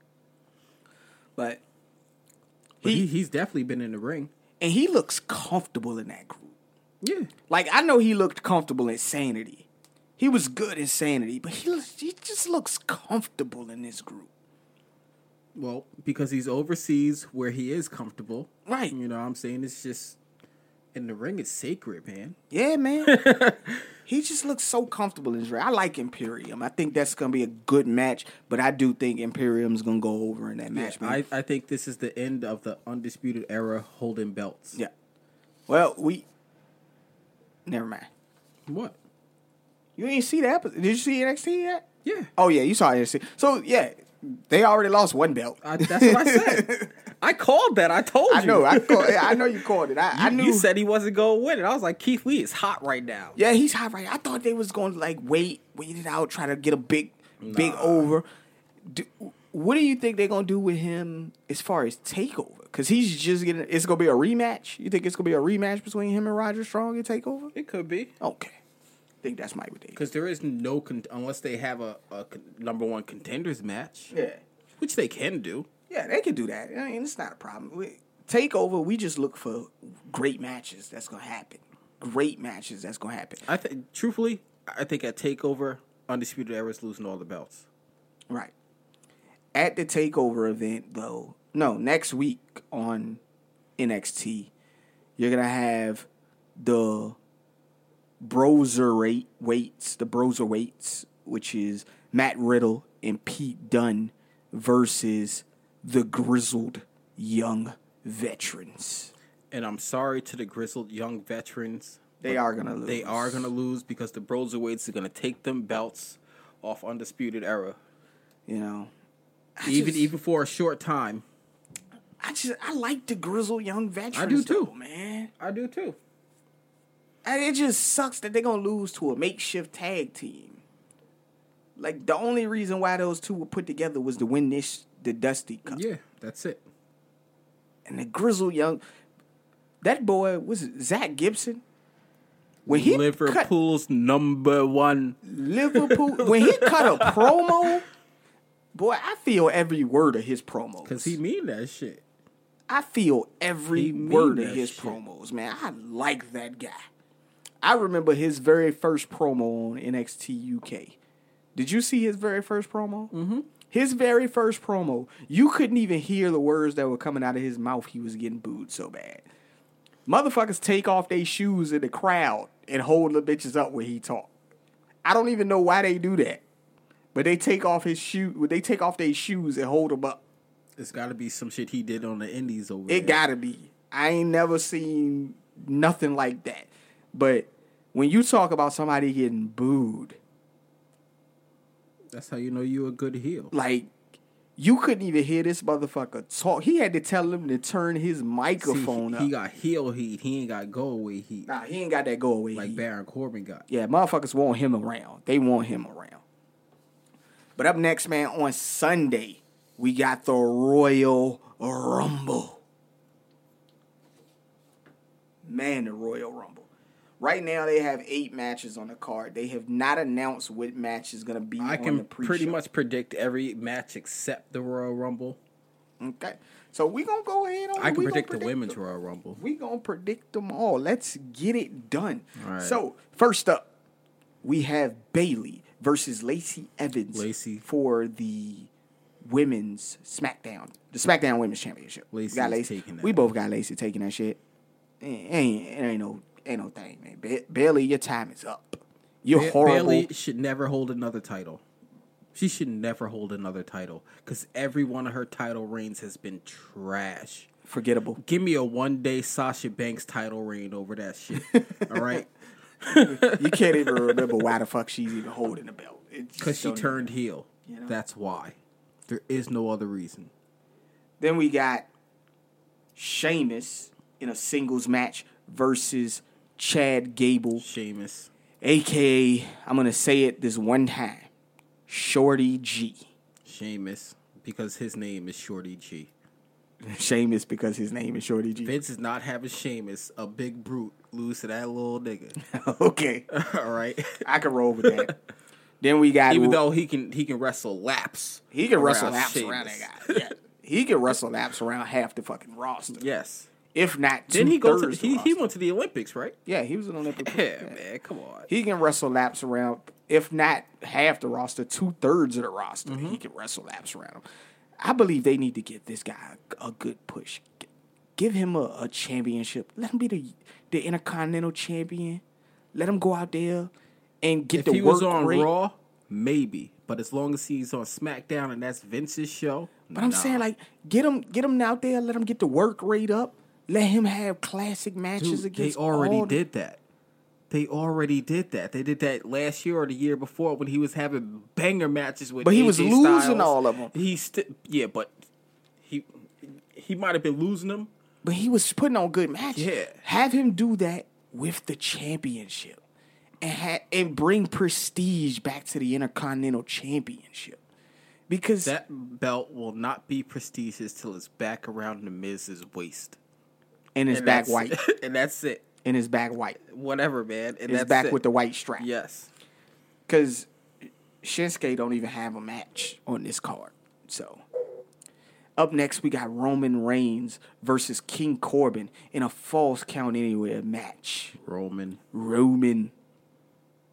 But But he, he, he's definitely been in the ring. and he looks comfortable in that group. Yeah. Like, I know he looked comfortable in Sanity. He was good in Sanity, but he he just looks comfortable in this group. Well, because he's overseas where he is comfortable. Right. You know what I'm saying? It's just, in the ring, it's sacred, man. Yeah, man. He just looks so comfortable in his ring. I like Imperium. I think that's going to be a good match, but I do think Imperium's going to go over in that match, man. I, I think this is the end of the Undisputed Era holding belts. Yeah. Well, we... Never mind. What? You ain't see that episode. Did you see N X T yet? Yeah. Oh, yeah, you saw N X T. So, yeah, they already lost one belt. I, that's what I said. I called that. I told you. I know. I, call, I know you called it. I, You, I knew. you said he wasn't going to win it. I was like, Keith Lee is hot right now. Yeah, he's hot right. I thought they was going to like wait, wait it out, try to get a big, big over. Do, what do you think they're gonna do with him as far as takeover? Because he's just getting. It's gonna be a rematch. You think it's gonna be a rematch between him and Roger Strong and takeover? It could be. Okay, I think that's my idea. Because there is no, con- unless they have a, a con- number one contenders match, Yeah, which they can do. yeah, they can do that. I mean, it's not a problem. We, takeover, we just look for great matches. That's gonna happen. Great matches. That's gonna happen. I think, truthfully, I think at Takeover, Undisputed Era is losing all the belts. Right. At the takeover event, though, no, next week on N X T, you're gonna have the Broserweight weights, the Broserweights, which is Matt Riddle and Pete Dunne versus the Grizzled Young Veterans. And I'm sorry to the Grizzled Young Veterans. They are going to lose. They are going to lose because the Broserweights are going to take them belts off Undisputed Era. You know. I even just, even for a short time. I just, I like the Grizzled Young Veterans. I do too. Though, man. I do too. And it just sucks that they're going to lose to a makeshift tag team. Like, the only reason why those two were put together was to win this, the Dusty Cup. Yeah, that's it. And the Grizzled Young, that boy, was it Zach Gibson? When he Liverpool's cut, number one. Liverpool, when he cut a promo, boy, I feel every word of his promos. Because he mean that shit. I feel every word of his shit. promos, man. I like that guy. I remember his very first promo on N X T U K. Did you see his very first promo? Mm-hmm. His very first promo, you couldn't even hear the words that were coming out of his mouth. He was getting booed so bad. Motherfuckers take off their shoes in the crowd and hold the bitches up when he talk. I don't even know why they do that. But they take off his shoe, they take off their shoes and hold them up. It's got to be some shit he did on the indies over it there. It got to be. I ain't never seen nothing like that. But when you talk about somebody getting booed, that's how you know you a good heel. Like, you couldn't even hear this motherfucker talk. He had to tell him to turn his microphone See, up. He got heel heat. He ain't got go away heat. Nah, he ain't got that go away like heat. Like Baron Corbin got. Yeah, motherfuckers want him around. They want him around. But up next, man, on Sunday, we got the Royal Rumble. Man, the Royal Rumble. Right now, they have eight matches on the card. They have not announced what match is going to be I on can the pre-show. pretty much predict every match except the Royal Rumble. Okay. So we're going to go ahead on I can we predict, predict the Women's them. Royal Rumble. We're going to predict them all. Let's get it done. All right. So, first up, we have Bayley versus Lacey Evans Lacey. for the Women's SmackDown. The SmackDown Women's Championship. Lacey got is Lacey. taking that. We both got Lacey taking that shit. It ain't, it ain't no ain't no thing, man. Ba- Bayley, your time is up. You're ba- horrible. Bayley should never hold another title. She should never hold another title because every one of her title reigns has been trash. Forgettable. Give me a one-day Sasha Banks title reign over that shit. All right? You can't even remember why the fuck she's even holding the belt. Because she turned even, heel. You know? That's why. There is no other reason. Then we got Sheamus in a singles match versus Chad Gable. Sheamus. A K A, I'm going to say it this one time, Shorty G. Sheamus, because his name is Shorty G. Sheamus because his name is Shorty G. Vince is not having Sheamus, a big brute, lose to that little nigga. Okay. All right. I can roll with that. Then we got... Even though he can he can wrestle laps. He can wrestle laps Sheamus. around that guy. Yeah. He can wrestle laps around half the fucking roster. Yes. If not two Didn't he go to thirds he, the he went to the Olympics, right? Yeah, he was an Olympic. Yeah, yeah, man, come on. He can wrestle laps around, if not half the roster, two thirds of the roster. Mm-hmm. He can wrestle laps around him. I believe they need to give this guy a, a good push. G- give him a, a championship. Let him be the the Intercontinental Champion. Let him go out there and get if the he work was on rate. Raw, maybe. But as long as he's on SmackDown and that's Vince's show, But I'm nah. saying, like, get him, get him out there. Let him get the work rate up. Let him have classic matches Dude, against. they already all the- did that. They already did that. They did that last year or the year before when he was having banger matches with. But he A J was Styles. losing all of them. He st- yeah, but he he might have been losing them. But he was putting on good matches. Yeah. Have him do that with the championship. And ha- and bring prestige back to the Intercontinental Championship. Because That belt will not be prestigious till it's back around the Miz's waist. and his And back that's- white. and that's it. And his back white. Whatever, man. And His that's back it. with the white strap. Yes. Because Shinsuke don't even have a match on this card. So, up next, we got Roman Reigns versus King Corbin in a false count anywhere match. Roman. Roman.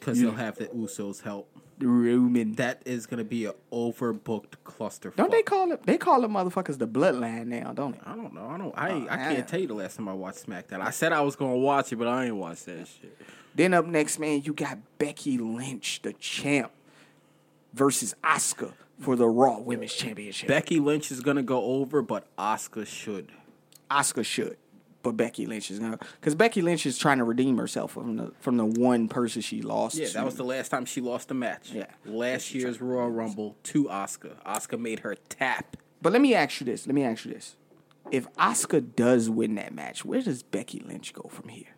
because they'll have the Usos help. Roman. That is gonna be an overbooked clusterfuck. Don't they call it? They call them motherfuckers the Bloodline now, don't they? I don't know. I don't. I Uh, I can't I- tell you the last time I watched SmackDown. I said I was gonna watch it, but I ain't watched that shit. Then up next, man, you got Becky Lynch, the champ, versus Asuka for the Raw Women's Championship. Becky Lynch is gonna go over, but Asuka should. Asuka should, but Becky Lynch is gonna, because Becky Lynch is trying to redeem herself from the from the one person she lost. Yeah, to. that was the last time she lost a match. Yeah. Last year's Royal Rumble to Asuka. Asuka made her tap. But let me ask you this. Let me ask you this. If Asuka does win that match, where does Becky Lynch go from here?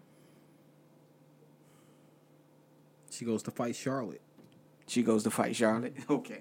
She goes to fight Charlotte. She goes to fight Charlotte. Okay.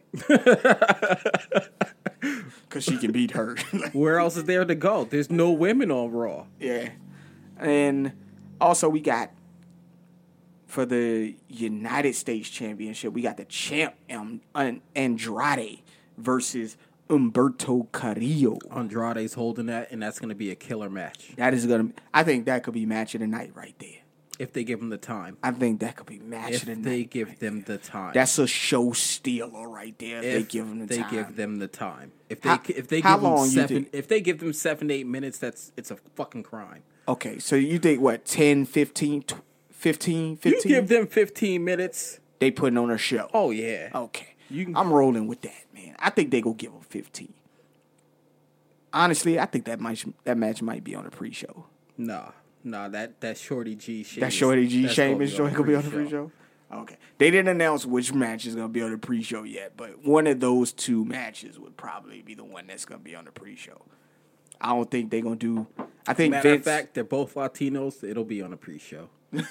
Because she can beat her. Where else is there to go? There's no women on Raw. Yeah. And also we got, for the United States Championship, we got the champ um, An- Andrade versus Humberto Carrillo. Andrade's holding that, and that's going to be a killer match. That is going to, I think that could be match of the night right there. If they give him the time. I think that could be match If of the night. they give them the time. That's a show stealer right there. If, if they give them the they time. give them the time. If they How- if they how give them long you seven think? if they give them seven eight minutes, that's it's a fucking crime. Okay, so you think what, ten, fifteen, tw- fifteen, You fifteen? give them fifteen minutes. They putting on a show. Oh yeah. Okay. You can- I'm rolling with that, man. I think they go give them fifteen. Honestly, I think that might that match might be on a pre-show. Nah, nah. That that Shorty G. Sheamus, That Shorty G that's Sheamus gonna joint gonna be on the pre-show. Okay. They didn't announce which match is gonna be on the pre-show yet, but one of those two matches would probably be the one that's gonna be on the pre-show. I don't think they're gonna do. I think Matter Vince. of fact, they're both Latinos. It'll be on a pre-show.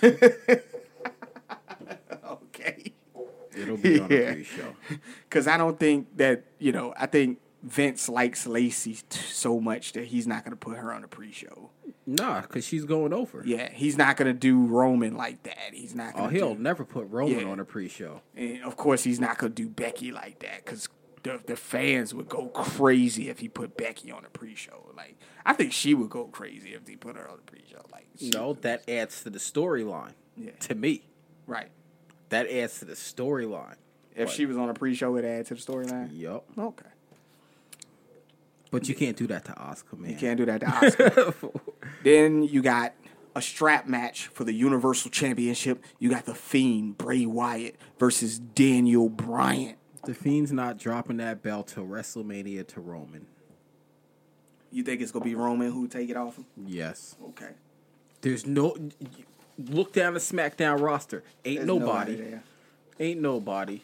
Okay. It'll be on Yeah. a pre-show. Because I don't think that, you know, I think Vince likes Lacey t- so much that he's not going to put her on a pre-show. Nah, because she's going over. Yeah, he's not going to do Roman like that. He's not Oh, going to he'll do, never put Roman Yeah. on a pre-show. and of course, he's not going to do Becky like that because the, the fans would go crazy if he put Becky on a pre-show. Like, I think she would go crazy if they put her on a pre-show. Like, she No, would- that adds to the storyline. Yeah. To me, Right. that adds to the storyline. If she was on a pre-show, it adds to the storyline. Yup. Okay. But you can't do that to Oscar, man. You can't do that to Oscar. Then you got a strap match for the Universal Championship. You got The Fiend, Bray Wyatt, versus Daniel Bryan. The Fiend's not dropping that belt till WrestleMania to Roman. You think it's going to be Roman who take it off him? Yes. Okay. There's no... Look down the SmackDown roster. Ain't There's nobody. there. Ain't nobody.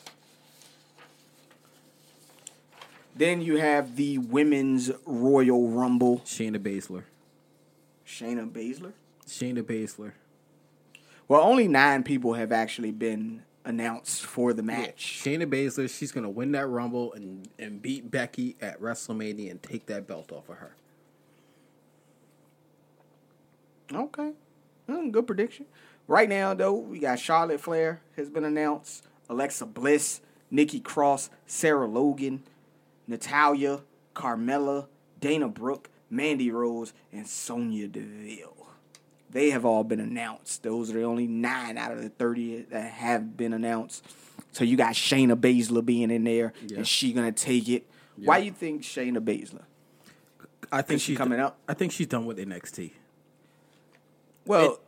Then you have the Women's Royal Rumble. Shayna Baszler. Shayna Baszler. Shayna Baszler. Well, only nine people have actually been announced for the match. Shayna Baszler, she's going to win that Rumble and, and beat Becky at WrestleMania and take that belt off of her. Okay. Mm, good prediction. Right now, though, we got Charlotte Flair has been announced, Alexa Bliss, Nikki Cross, Sarah Logan, Natalia, Carmella, Dana Brooke, Mandy Rose, and Sonya Deville. They have all been announced. Those are the only nine out of the thirty that have been announced. So you got Shayna Baszler being in there, Yeah. and she gonna take it. Yeah. Why you think Shayna Baszler? I think she she's coming do- up? I think she's done with N X T. Well,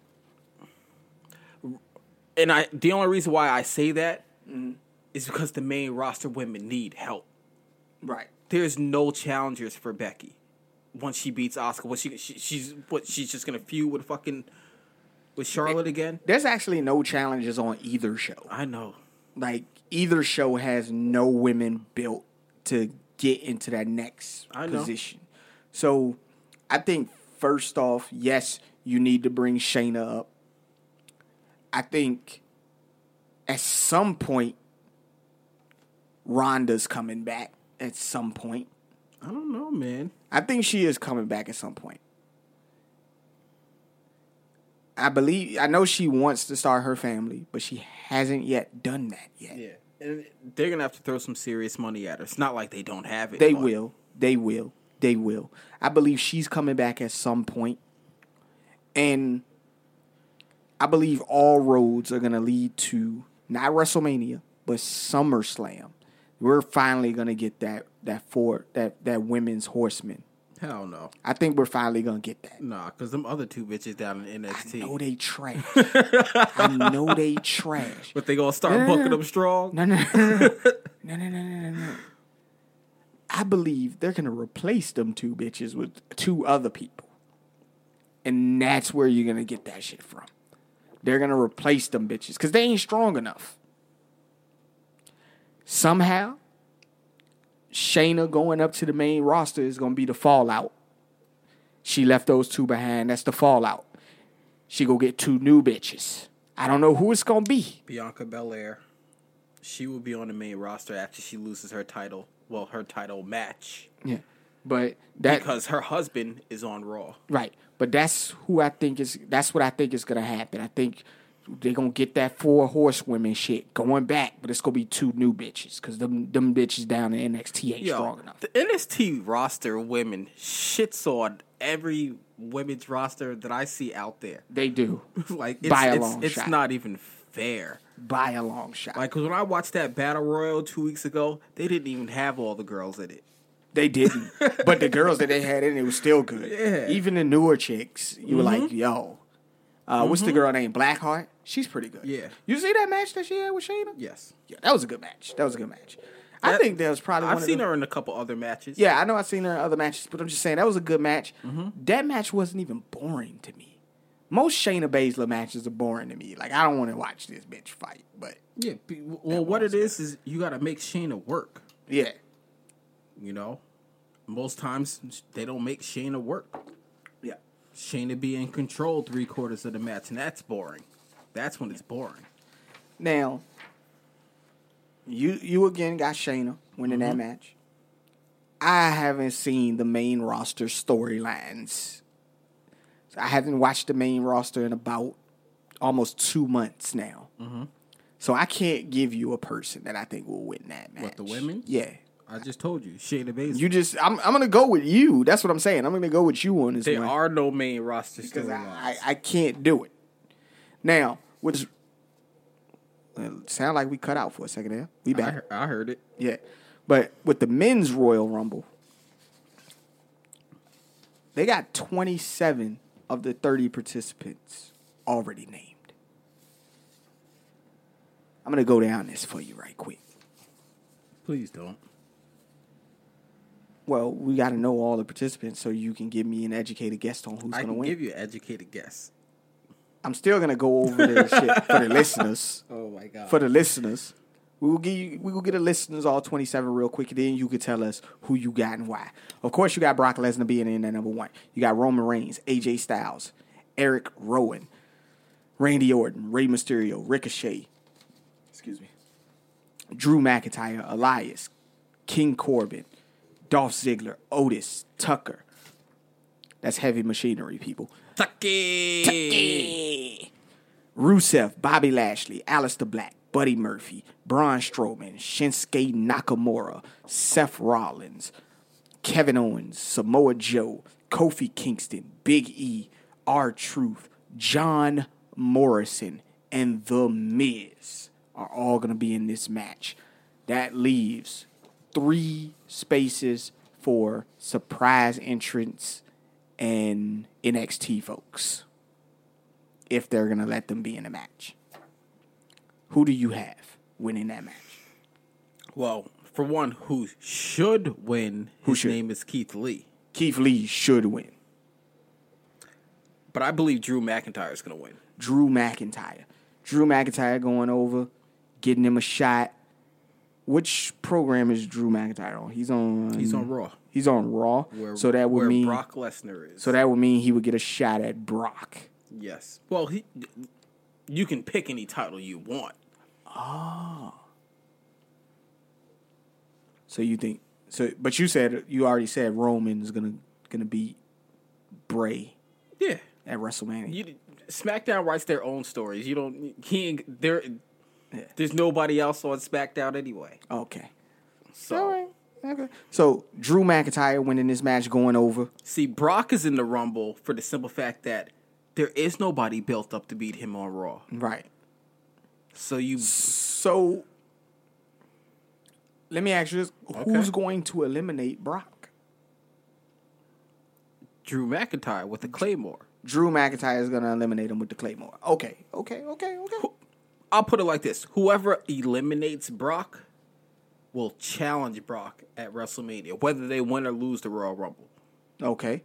And I the only reason why I say that Mm-hmm. is because the main roster women need help. right. There's no challengers for Becky once she beats Asuka. What she, she she's what she's just gonna feud with fucking with Charlotte again? There's actually no challenges on either show. I know. Like, either show has no women built to get into that next I know. position. So, I think, first off, yes, you need to bring Shayna up. I think at some point, Ronda's coming back at some point. I don't know, man. I think she is coming back at some point. I believe, I know she wants to start her family, but she hasn't yet done that yet. Yeah. And they're gonna have to throw some serious money at her. It's not like they don't have it. They but- will. They will. They will. I believe she's coming back at some point. And I believe all roads are gonna lead to not WrestleMania, but SummerSlam. We're finally gonna get that that four that that women's horseman. Hell no. I think we're finally gonna get that. Nah, because them other two bitches down in N X T. I know they trash. I know they trash. But they gonna start No, no, booking no. them strong? No, no, no, no, no, no, no, no, no, no. I believe they're gonna replace them two bitches with two other people, and that's where you're gonna get that shit from. They're gonna replace them bitches because they ain't strong enough. Somehow, Shayna going up to the main roster is gonna be the fallout. She left those two behind. That's the fallout. She go get two new bitches. I don't know who it's gonna be. Bianca Belair. She will be on the main roster after she loses her title. Well, her title match. Yeah, but that Because her husband is on Raw. right. But that's who I think is. That's what I think is gonna happen. I think they're gonna get that four horsewomen shit going back, but it's gonna be two new bitches because them them bitches down in N X T ain't Yo, strong enough. the N X T roster women shits on every women's roster that I see out there. They do like, it's, By a it's, long it's shot. not even fair. by a long shot. Like, cause when I watched that Battle Royal two weeks ago, they didn't even have all the girls in it. They didn't, but the girls that they had in it was still good. Yeah. Even the newer chicks, you were like, yo, uh, what's the girl named Blackheart? She's pretty good. Yeah. You see that match that she had with Shayna? Yes. Yeah, that was a good match. That was a good match. I That- think that was probably. I've one seen of the, her in a couple other matches. Yeah, I know I've seen her in other matches, but I'm just saying that was a good match. Mm-hmm. That match wasn't even boring to me. Most Shayna Baszler matches are boring to me. Like I don't want to watch this bitch fight, but Yeah. be- Well, what it is is you got to make Shayna work. yeah, You know, most times they don't make Shayna work. yeah. Shayna be in control three quarters of the match, and that's boring. That's when it's boring. Now, you you again got Shayna winning that match. I haven't seen the main roster storylines. I haven't watched the main roster in about almost two months now. So I can't give you a person that I think will win that match. What, the women? Yeah. I just told you, Shayna Baszler. You just I'm I'm gonna go with you. That's what I'm saying. I'm gonna go with you on this there one. are no main roster because I, storylines. I, I can't do it. Now, which well, sound like we cut out for a second there. We I, back. heard, I heard it. Yeah. But with the men's Royal Rumble, they got twenty-seven of the thirty participants already named. I'm going to go down this for you right quick. Please don't. Well, we got to know all the participants so you can give me an educated guess on who's I going to can win. give you an educated guess. I'm still going to go over the shit for the listeners. Oh my god. For the listeners. We will give you, we will get the listeners all twenty-seven real quick, and then you can tell us who you got and why. Of course, you got Brock Lesnar being in at number one. You got Roman Reigns, A J Styles, Eric Rowan, Randy Orton, Rey Mysterio, Ricochet, excuse me, Drew McIntyre, Elias, King Corbin, Dolph Ziggler, Otis, Tucker. That's heavy machinery, people. Tucky. Rusev, Bobby Lashley, Aleister Black, Buddy Murphy, Braun Strowman, Shinsuke Nakamura, Seth Rollins, Kevin Owens, Samoa Joe, Kofi Kingston, Big E, R-Truth, John Morrison, and The Miz are all going to be in this match. That leaves three spaces for surprise entrants and N X T folks, if they're going to let them be in the match. Who do you have winning that match? Well, for one, who should win, Who his should? name is Keith Lee. Keith Lee should win. But I believe Drew McIntyre is going to win. Drew McIntyre. Drew McIntyre going over, getting him a shot. Which program is Drew McIntyre on? He's on. He's on Raw. He's on Raw. Where, so that would where mean Brock Lesnar is. So that would mean he would get a shot at Brock. Yes. Well, he. You can pick any title you want. So you think so? But you said you already said Roman's gonna gonna beat Bray Yeah. at WrestleMania. You, SmackDown writes their own stories. You don't. He ain't- there. Yeah. There's nobody else on SmackDown anyway. Okay. So All right. Okay. So Drew McIntyre winning this match, going over. see, Brock is in the Rumble for the simple fact that there is nobody built up to beat him on Raw. Right. So you... So, let me ask you this. Okay. Who's going to eliminate Brock? Drew McIntyre with the Claymore. Drew McIntyre is going to eliminate him with the Claymore. Okay, okay, okay, okay. I'll put it like this. Whoever eliminates Brock will challenge Brock at WrestleMania, whether they win or lose the Royal Rumble. Okay.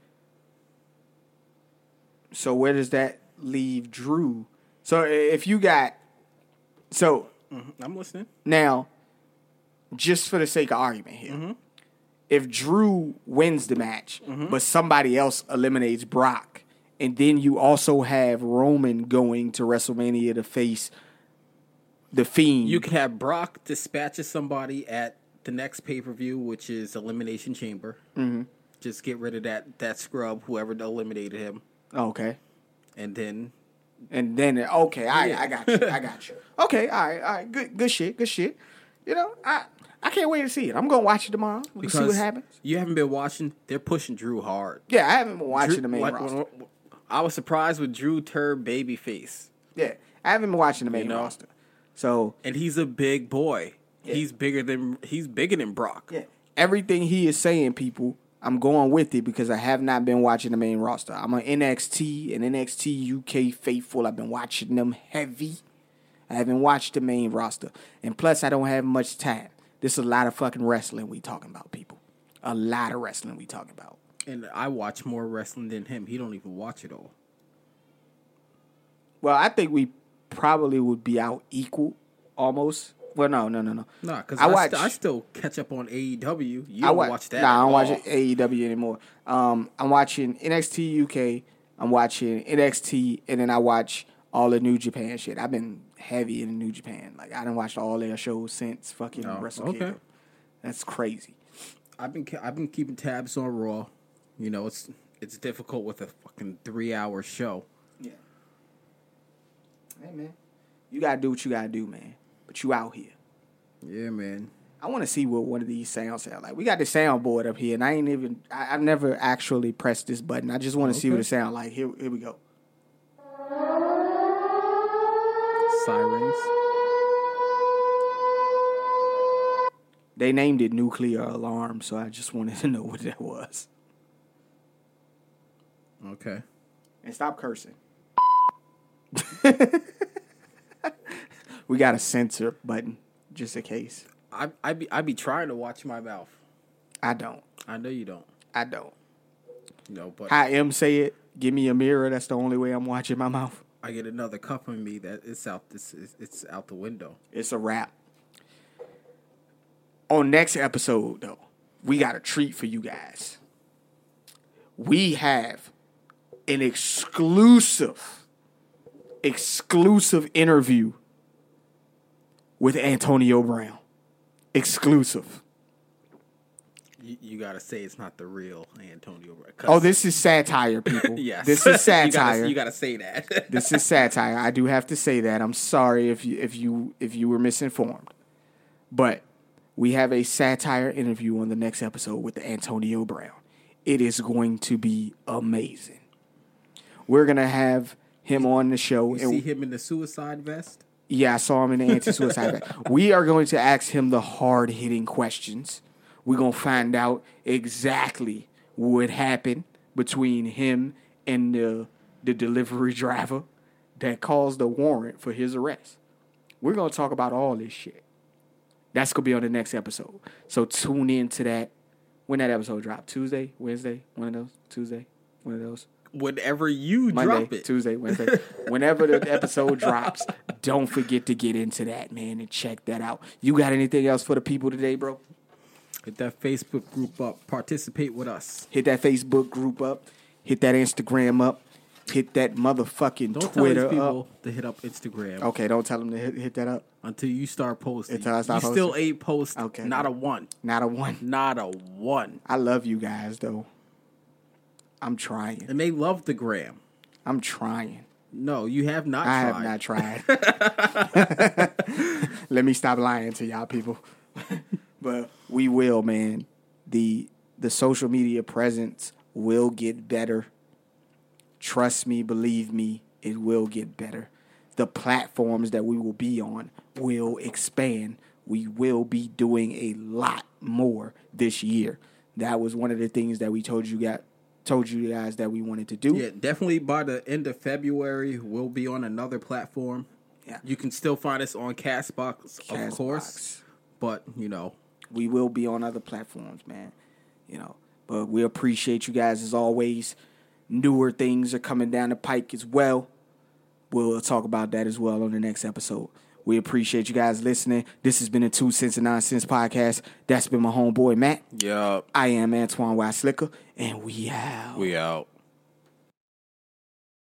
So where does that leave Drew? So if you got... So... Mm-hmm. I'm listening. Now, just for the sake of argument here, mm-hmm. if Drew wins the match, mm-hmm. but somebody else eliminates Brock, and then you also have Roman going to WrestleMania to face the Fiend. You could have Brock dispatches somebody at the next pay-per-view, which is Elimination Chamber. Mm-hmm. Just get rid of that, that scrub, whoever eliminated him. Okay. And then... And then, okay, I, yeah. I got you, I got you. Okay, all right, all right, good good shit, good shit. You know, I I can't wait to see it. I'm going to watch it tomorrow. We'll because see what happens. You haven't been watching, they're pushing Drew hard. Yeah, I haven't been watching Drew, the main like, roster. I was surprised with Drew turned babyface. Yeah, I haven't been watching the main you know? roster. So, and he's a big boy. Yeah. He's bigger than he's bigger than Brock. Yeah. Everything he is saying, people, I'm going with it because I have not been watching the main roster. I'm on N X T and N X T U K faithful. I've been watching them heavy. I haven't watched the main roster. And plus, I don't have much time. This is a lot of fucking wrestling we talking about, people. A lot of wrestling we talking about. And I watch more wrestling than him. He don't even watch it all. Well, I think we probably would be out equal, almost. Well, no, no, no, no. Nah, because I, I, watch, st- I still catch up on A E W. You I don't wa- watch that. Nah, I don't all. watch A E W anymore. Um, I'm watching N X T U K. I'm watching N X T, and then I watch all the New Japan shit. I've been heavy in New Japan. Like, I done watched all their shows since fucking Oh, Wrestle okay. Kingdom. That's crazy. I've been I've been keeping tabs on Raw. You know, it's it's difficult with a fucking three hour show. Yeah. Hey, man. You got to do what you got to do, man. But you out here. Yeah, man. I want to see what one of these sounds sound like. We got the soundboard up here, and I ain't even, I, I've never actually pressed this button. I just want to Okay. see what it sound like. Here, here we go. Sirens. They named it Nuclear Alarm, so I just wanted to know what that was. Okay. And stop cursing. We got a censor button, just in case. I I be I be trying to watch my mouth. I don't. I know you don't. I don't. You know, but How M say it, give me a mirror. That's the only way I'm watching my mouth. I get another cup of me that it's out this it's, it's out the window. It's a wrap. On next episode, though, we got a treat for you guys. We have an exclusive, exclusive interview with Antonio Brown. Exclusive. You, you gotta say it's not the real Antonio Brown. Oh, this is satire, people. Yes. This is satire. you, gotta, you gotta say that. This is satire. I do have to say that. I'm sorry if you if you if you were misinformed. But we have a satire interview on the next episode with Antonio Brown. It is going to be amazing. We're gonna have him on the show. You and see him in the suicide vest? Yeah, I saw him in the anti-suicide vest. We are going to ask him the hard-hitting questions. We're going to find out exactly what happened between him and the, the delivery driver that caused the warrant for his arrest. We're going to talk about all this shit. That's going to be on the next episode. So tune in to that. When that episode drop? Tuesday? Wednesday? One of those? Tuesday? One of those? Whenever you Monday, drop it. Tuesday, Wednesday. Whenever the episode drops, don't forget to get into that, man, and check that out. You got anything else for the people today, bro? Hit that Facebook group up. Participate with us. Hit that Facebook group up. Hit that Instagram up. Hit that motherfucking Don't Twitter tell these people up. to hit up Instagram Okay, don't tell them to hit, hit that up. until you start posting. Until I start you still posting? ain't post. Okay. Not a one. Not a one. Not a one. I love you guys, though. I'm trying. And they love the gram. I'm trying. No, you have not I tried. have not tried. Let me stop lying to y'all people. But we will, man. The the social media presence will get better. Trust me, believe me, it will get better. The platforms that we will be on will expand. We will be doing a lot more this year. That was one of the things that we told you guys, told you guys that we wanted to do. Yeah, definitely by the end of February, we'll be on another platform. Yeah. You can still find us on Castbox, Castbox. of course. But, you know. We will be on other platforms, man. You know. But we appreciate you guys as always. Newer things are coming down the pike as well. We'll talk about that as well on the next episode. We appreciate you guys listening. This has been a Two Cents and Nine Cents podcast. That's been my homeboy, Matt. Yeah. I am Antoine Weisslicker, and we out. We out.